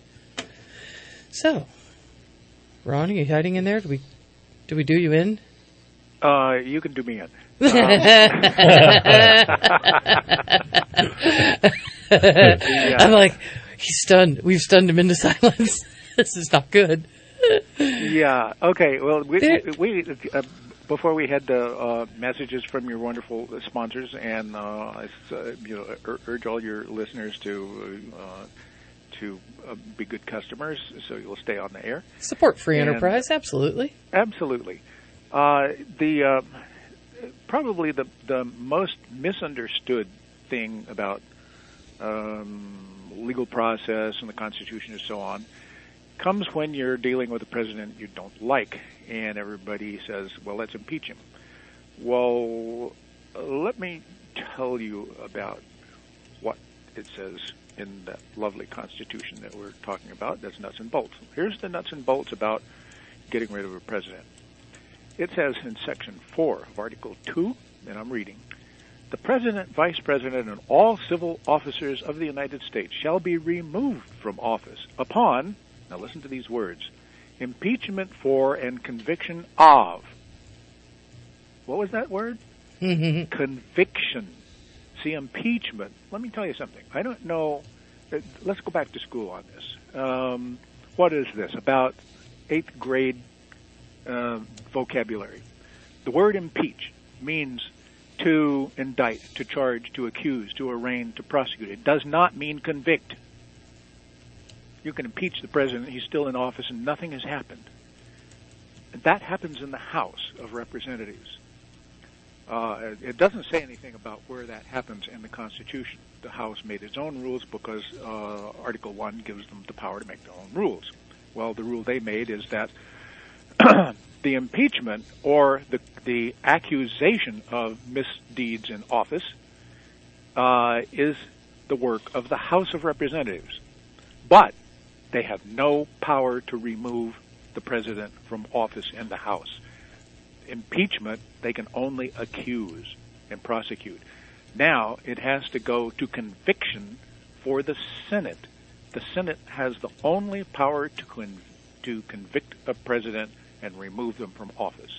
Speaker 10: So, Ron, are you hiding in there? Do we do you in?
Speaker 11: You can do me in.
Speaker 10: I'm like, he's stunned. We've stunned him into silence. This is not good.
Speaker 11: Yeah. Okay. Well, we before we had the messages from your wonderful sponsors, and I urge all your listeners to be good customers, so you'll stay on the air.
Speaker 10: Support free enterprise, absolutely.
Speaker 11: Absolutely. Probably the most misunderstood thing about legal process and the Constitution and so on comes when you're dealing with a president you don't like, and everybody says, well, let's impeach him. Well, let me tell you about what it says in that lovely Constitution that we're talking about. That's nuts and bolts. Here's the nuts and bolts about getting rid of a president. It says in Section 4 of Article 2, and I'm reading, the President, Vice President, and all civil officers of the United States shall be removed from office upon, now listen to these words, impeachment for and conviction of. What was that word? Conviction. See, impeachment. Let me tell you something. I don't know. Let's go back to school on this. What is this? About 8th grade vocabulary. The word impeach means to indict, to charge, to accuse, to arraign, to prosecute. It does not mean convict. You can impeach the president. He's still in office and nothing has happened. And that happens in the House of Representatives. It doesn't say anything about where that happens in the Constitution. The House made its own rules because Article 1 gives them the power to make their own rules. Well, the rule they made is that the impeachment or the accusation of misdeeds in office is the work of the House of Representatives. But they have no power to remove the president from office in the House. Impeachment, they can only accuse and prosecute. Now it has to go to conviction for the Senate. The Senate has the only power to convict a president and remove them from office.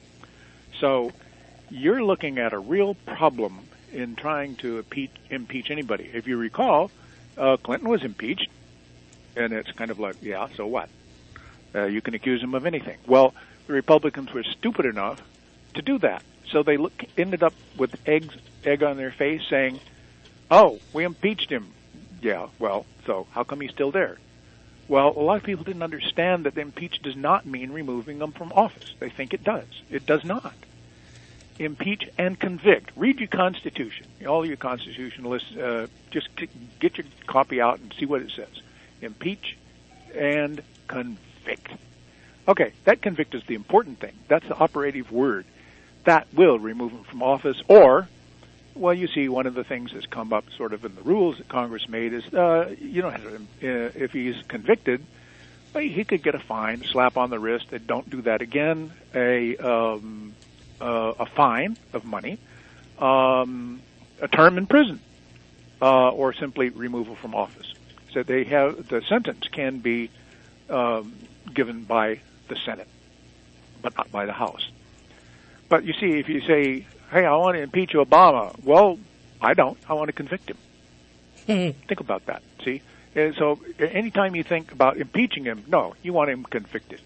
Speaker 11: So you're looking at a real problem in trying to impeach anybody. If you recall, Clinton was impeached, and it's kind of like, yeah, so what? You can accuse him of anything. Well, the Republicans were stupid enough to do that. So they ended up with egg on their face saying, oh, we impeached him. Yeah, well, so how come he's still there? Well, a lot of people didn't understand that impeach does not mean removing them from office. They think it does. It does not. Impeach and convict. Read your Constitution. All you constitutionalists, just get your copy out and see what it says. Impeach and convict. Okay, that convict is the important thing. That's the operative word. That will remove him from office. Or, well, you see, one of the things that's come up sort of in the rules that Congress made is, if he's convicted, well, he could get a fine, a slap on the wrist, and don't do that again, a fine of money, a term in prison, or simply removal from office. So the sentence can be given by the Senate, but not by the House. But you see, if you say, hey, I want to impeach Obama, well, I don't. I want to convict him. Think about that, see? And so anytime you think about impeaching him, no, you want him convicted.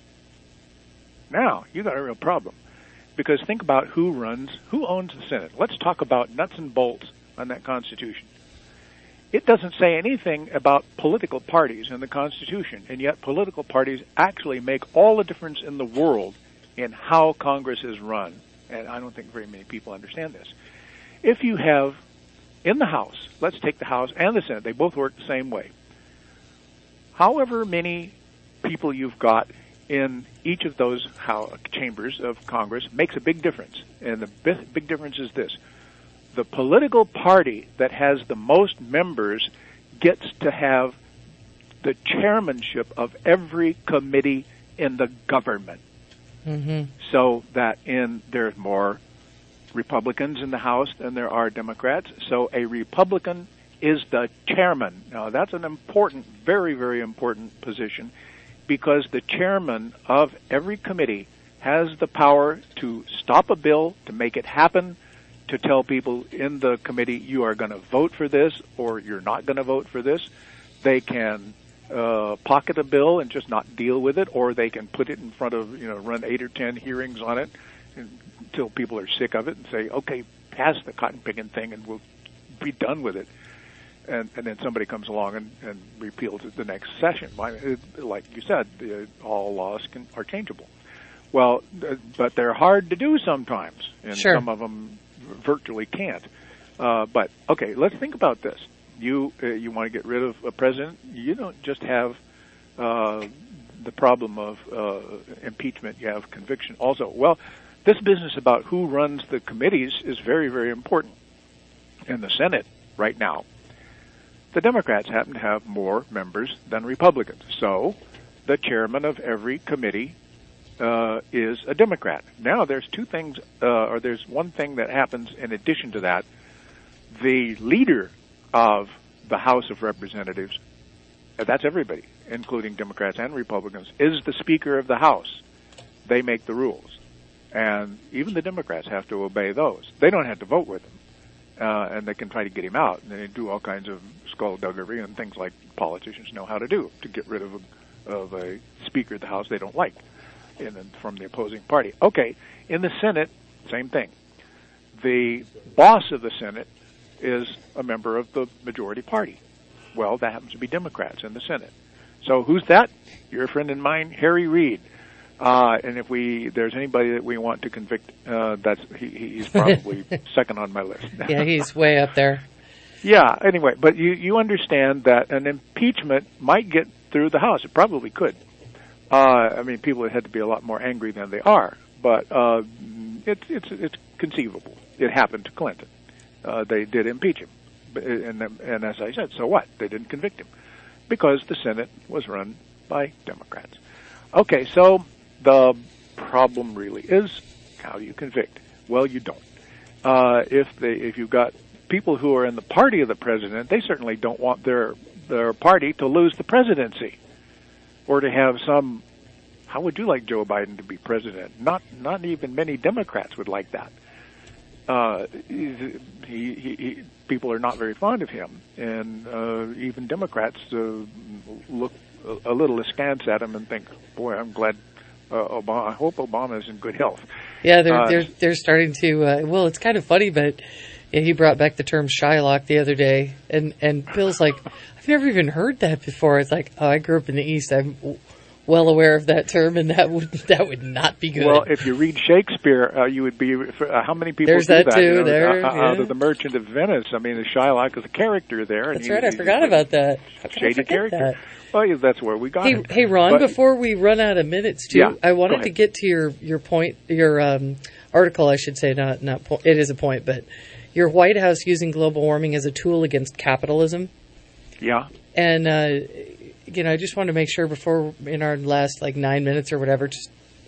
Speaker 11: Now, you got a real problem. Because think about who owns the Senate. Let's talk about nuts and bolts on that Constitution. It doesn't say anything about political parties in the Constitution, and yet political parties actually make all the difference in the world in how Congress is run. And I don't think very many people understand this. If you have, in the House, let's take the House and the Senate, they both work the same way. However many people you've got in each of those chambers of Congress makes a big difference. And the big difference is this. The political party that has the most members gets to have the chairmanship of every committee in the government. Mm-hmm. So that there's more Republicans in the House than there are Democrats. So a Republican is the chairman. Now, that's an important, very, very important position, because the chairman of every committee has the power to stop a bill, to make it happen, to tell people in the committee, you are going to vote for this or you're not going to vote for this. They can pocket a bill and just not deal with it, or they can put it in front of, run 8 or 10 hearings on it until people are sick of it and say, okay, pass the cotton picking thing and we'll be done with it. And then somebody comes along and repeals it the next session. Like you said, all laws are changeable. Well, but they're hard to do sometimes, and
Speaker 10: sure.
Speaker 11: Some of them virtually can't. But okay, let's think about this. You want to get rid of a president. You don't just have the problem of impeachment, you have conviction also. Well, this business about who runs the committees is very, very important. In the Senate right now, the Democrats happen to have more members than Republicans. So the chairman of every committee is a Democrat. Now there's two things, or there's one thing that happens in addition to that. The leader of the House of Representatives, that's everybody, including Democrats and Republicans, is the Speaker of the House. They make the rules. And even the Democrats have to obey those. They don't have to vote with him. And they can try to get him out. And they do all kinds of skullduggery and things like politicians know how to do to get rid of a Speaker of the House they don't like from the opposing party. Okay, in the Senate, same thing. The boss of the Senate is a member of the majority party. Well, that happens to be Democrats in the Senate. So who's that? Your friend and mine, Harry Reid. And if there's anybody that we want to convict, he's probably second on my list.
Speaker 10: Yeah, he's way up there.
Speaker 11: Yeah, anyway, but you understand that an impeachment might get through the House. It probably could. I mean, people had to be a lot more angry than they are, but it's conceivable. It happened to Clinton. They did impeach him, and as I said, so what? They didn't convict him because the Senate was run by Democrats. Okay, so the problem really is, how do you convict? Well, you don't. If you've got people who are in the party of the president, they certainly don't want their party to lose the presidency, or to have some. How would you like Joe Biden to be president? Not even many Democrats would like that. People are not very fond of him, and even Democrats look a little askance at him and think, "Boy, I'm glad Obama. I hope Obama's in good health."
Speaker 10: Yeah, they're starting to. Well, it's kind of funny, but he brought back the term Shylock the other day, and Bill's like, "I've never even heard that before." It's like, "Oh, I grew up in the East. I'm well aware of that term, and that would not be good."
Speaker 11: Well, if you read Shakespeare, you would be. How many people
Speaker 10: There's
Speaker 11: do
Speaker 10: that
Speaker 11: that?
Speaker 10: too.
Speaker 11: Out of the Merchant of Venice. I mean, the Shylock is a character there.
Speaker 10: That's right. I forgot about that.
Speaker 11: Shady character. Well, yeah, that's where we got it.
Speaker 10: Hey, Ron. before we run out of minutes, too,
Speaker 11: yeah,
Speaker 10: I wanted to get to your point, your article. I should say, not it is a point, but your White House using global warming as a tool against capitalism.
Speaker 11: Yeah.
Speaker 10: And I just wanted to make sure before in our last 9 minutes or whatever, just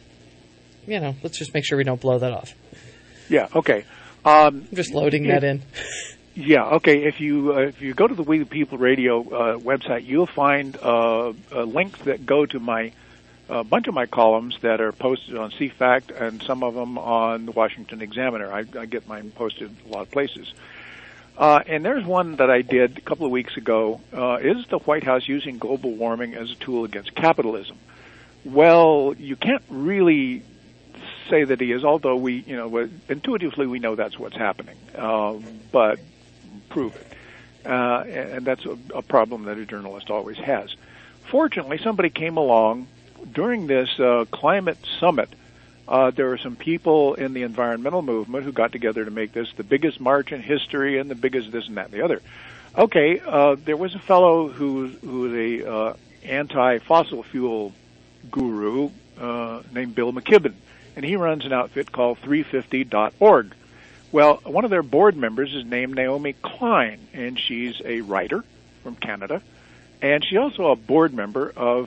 Speaker 10: let's just make sure we don't blow that off.
Speaker 11: Yeah. Okay.
Speaker 10: I'm just loading that in.
Speaker 11: Yeah. Okay. If you go to the We the People Radio website, you'll find links that go to a bunch of my columns that are posted on CFACT and some of them on the Washington Examiner. I get mine posted a lot of places. And there's one that I did a couple of weeks ago. Is the White House using global warming as a tool against capitalism? Well, you can't really say that he is, although intuitively we know that's what's happening. But prove it. And that's a problem that a journalist always has. Fortunately, somebody came along during this climate summit. There were some people in the environmental movement who got together to make this the biggest march in history and the biggest this and that and the other. Okay, there was a fellow who was a anti-fossil fuel guru named Bill McKibben, and he runs an outfit called 350.org. Well, one of their board members is named Naomi Klein, and she's a writer from Canada, and she's also a board member of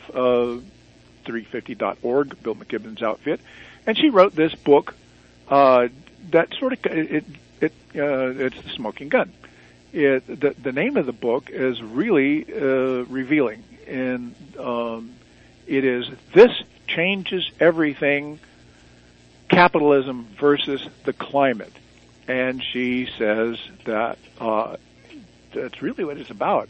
Speaker 11: 350.org, Bill McKibben's outfit. And she wrote this book that sort of it's The Smoking Gun. The name of the book is really revealing, and it is This Changes Everything: Capitalism versus the Climate. And she says that that's really what it's about.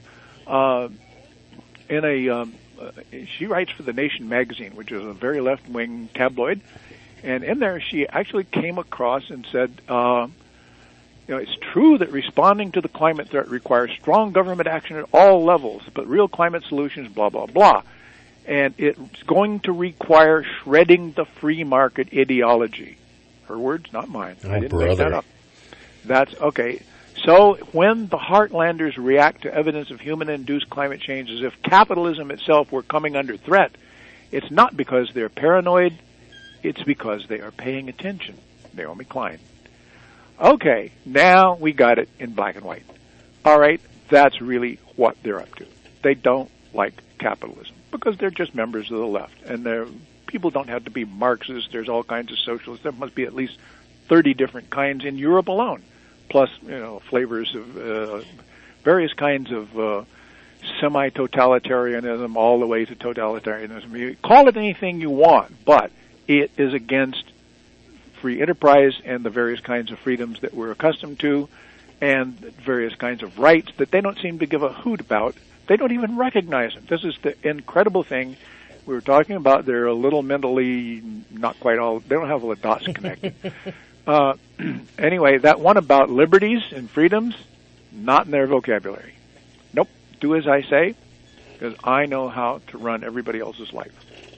Speaker 11: She writes for The Nation magazine, which is a very left-wing tabloid. And in there, she actually came across and said, it's true that responding to the climate threat requires strong government action at all levels, but real climate solutions, blah, blah, blah. And it's going to require shredding the free market ideology. Her words, not mine. I didn't make that up. That's okay. So when the Heartlanders react to evidence of human-induced climate change as if capitalism itself were coming under threat, it's not because they're paranoid, it's because they are paying attention. Naomi Klein. Okay, now we got it in black and white. All right, that's really what they're up to. They don't like capitalism because they're just members of the left, and people don't have to be Marxists. There's all kinds of socialists. There must be at least 30 different kinds in Europe alone, plus flavors of various kinds of semi-totalitarianism all the way to totalitarianism. You call it anything you want, but it is against free enterprise and the various kinds of freedoms that we're accustomed to, and various kinds of rights that they don't seem to give a hoot about. They don't even recognize them. This is the incredible thing we were talking about. They're a little mentally not quite all, they don't have all the dots connected. Anyway, that one about liberties and freedoms, not in their vocabulary. Nope, do as I say, because I know how to run everybody else's life.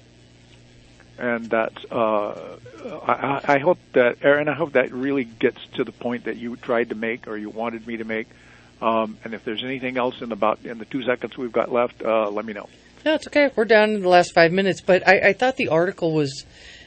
Speaker 11: And that's, I hope that, Aaron, I hope that really gets to the point that you tried to make or you wanted me to make. And if there's anything else in the 2 seconds we've got left, let me know.
Speaker 10: No, it's okay. We're down in the last 5 minutes, but I thought the article was,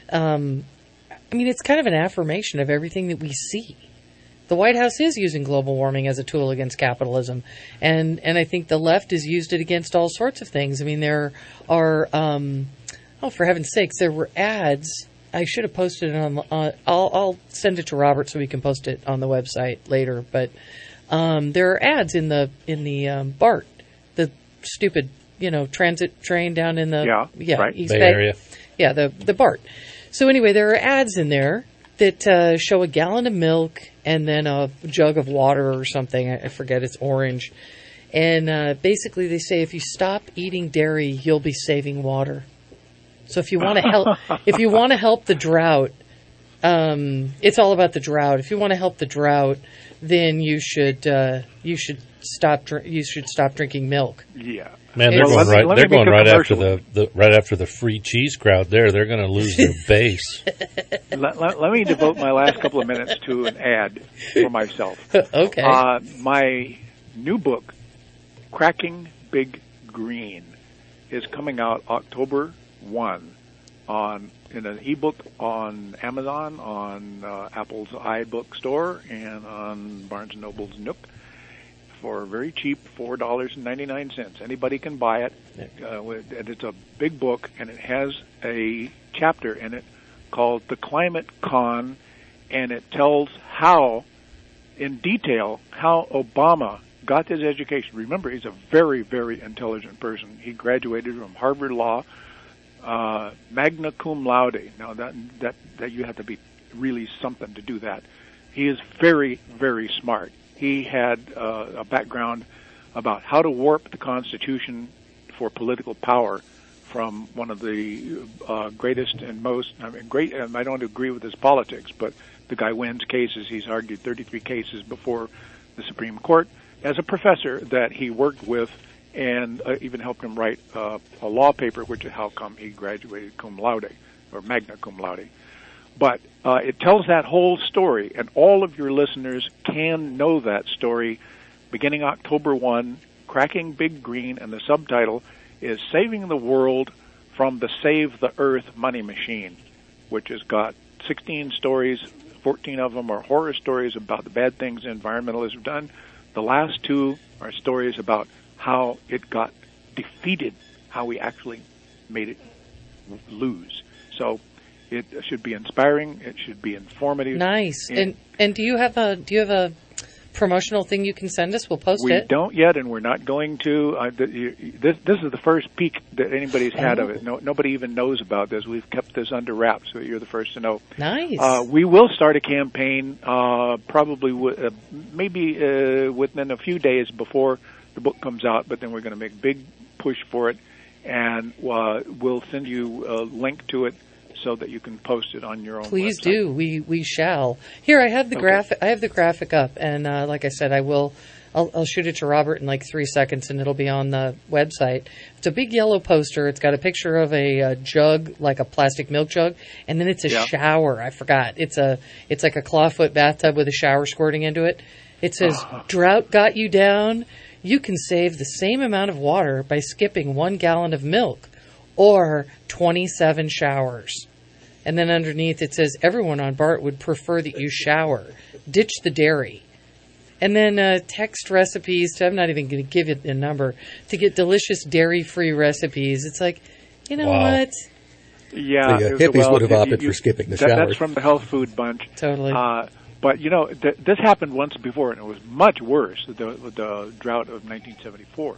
Speaker 10: it's kind of an affirmation of everything that we see. The White House is using global warming as a tool against capitalism, and I think the left has used it against all sorts of things. I mean, there are, for heaven's sakes, there were ads. I should have posted it on. I'll send it to Robert so we can post it on the website later. But there are ads in the BART, the stupid transit train down in the
Speaker 11: right.
Speaker 10: East
Speaker 21: Bay
Speaker 10: Bay
Speaker 21: Area.
Speaker 10: Yeah, the BART. So anyway, there are ads in there that show a gallon of milk and then a jug of water or something. I forget, it's orange. And basically they say if you stop eating dairy, you'll be saving water. So if you want to help the drought, it's all about the drought. If you want to help the drought, then you should stop drinking milk.
Speaker 11: Yeah.
Speaker 21: Man, they're going right after the free cheese crowd there. They're going to lose their base.
Speaker 11: Let me devote my last couple of minutes to an ad for myself.
Speaker 10: Okay.
Speaker 11: My new book, Cracking Big Green, is coming out October 1 in an ebook on Amazon, on Apple's iBook store, and on Barnes & Noble's Nook for very cheap, $4.99. Anybody can buy it. And it's a big book, and it has a chapter in it called The Climate Con, and it tells in detail, how Obama got his education. Remember, he's a very, very intelligent person. He graduated from Harvard Law, magna cum laude. Now that you have to be really something to do that. He is very, very smart. He had a background about how to warp the Constitution for political power from one of the greatest and most, great, and I don't agree with his politics, but the guy wins cases. He's argued 33 cases before the Supreme Court as a professor that he worked with, and even helped him write a law paper, which is how come he graduated cum laude, or magna cum laude. But it tells that whole story, and all of your listeners can know that story beginning October 1, Cracking Big Green, and the subtitle is Saving the World from the Save the Earth Money Machine, which has got 16 stories. 14 of them are horror stories about the bad things environmentalists have done. The last 2 are stories about how it got defeated, how we actually made it lose. So it should be inspiring. It should be informative.
Speaker 10: Nice. And do you have a promotional thing you can send us? We'll post it.
Speaker 11: We don't yet, and we're not going to. This is the first peek that anybody's had of it. Nobody even knows about this. We've kept this under wraps, so you're the first to know.
Speaker 10: Nice.
Speaker 11: We will start a campaign probably within a few days before the book comes out, but then we're going to make a big push for it, and we'll send you a link to it so that you can post it on your own
Speaker 10: Please
Speaker 11: website.
Speaker 10: do. We shall. Here, I have the graphic. I have the graphic up, and like I said, I'll shoot it to Robert in like 3 seconds, and it'll be on the website. It's a big yellow poster. It's got a picture of a jug, like a plastic milk jug, and then it's a shower. I forgot. It's like a clawfoot bathtub with a shower squirting into it. It says, drought got you down. You can save the same amount of water by skipping 1 gallon of milk or 27 showers. And then underneath it says, everyone on BART would prefer that you shower. Ditch the dairy. And then text recipes I'm not even going to give it a number, to get delicious dairy-free recipes. It's like, you know what?
Speaker 6: Yeah.
Speaker 9: The hippies would have opted for skipping the shower.
Speaker 6: That's from the Health Food Bunch.
Speaker 10: Totally.
Speaker 6: But, this happened once before, and it was much worse, the drought of 1974.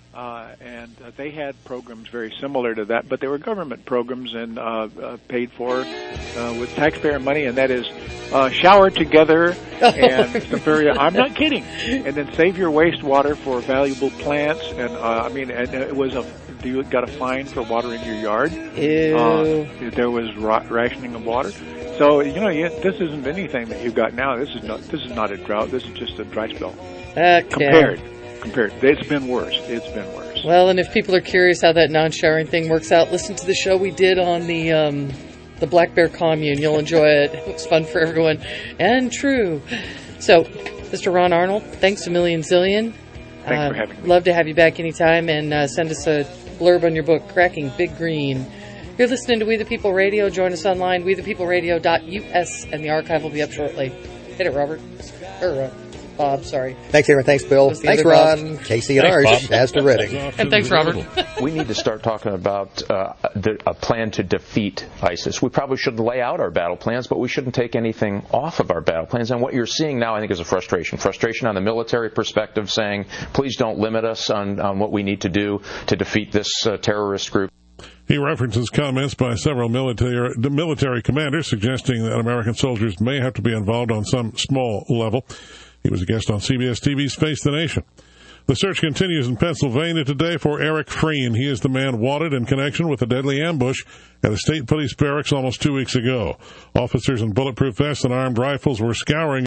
Speaker 6: And they had programs very similar to that, but they were government programs and paid for with taxpayer money, and that is shower together and some very, I'm not kidding, and then save your wastewater for valuable plants. And and it was you got a fine for watering your yard.
Speaker 10: Ew.
Speaker 6: There was rationing of water. So this isn't anything that you've got now. This is not a drought. This is just a dry spell.
Speaker 10: Okay.
Speaker 6: Compared, it's been worse.
Speaker 10: Well, and if people are curious how that non-showering thing works out, listen to the show we did on the Black Bear Commune. You'll enjoy it. It was fun for everyone and true. So, Mr. Ron Arnold, thanks a million zillion.
Speaker 6: Thanks for having me.
Speaker 10: Love to have you back anytime, and send us a blurb on your book, Cracking Big Green. You're listening to We the People Radio. Join us online, wethepeopleradio.us, and the archive will be up shortly. Hit it, Robert. Or Bob, sorry.
Speaker 2: Thanks, Aaron. Thanks, Bill. Thanks, Ron. KCNR, Shasta Redding.
Speaker 10: And thanks, Robert.
Speaker 12: We need to start talking about a plan to defeat ISIS. We probably should lay out our battle plans, but we shouldn't take anything off of our battle plans. And what you're seeing now, I think, is a frustration. Frustration on the military perspective, saying, please don't limit us on what we need to do to defeat this terrorist group.
Speaker 7: He references comments by several military commanders suggesting that American soldiers may have to be involved on some small level. He was a guest on CBS TV's Face the Nation. The search continues in Pennsylvania today for Eric Freen. He is the man wanted in connection with a deadly ambush at a state police barracks almost 2 weeks ago. Officers in bulletproof vests and armed rifles were scouring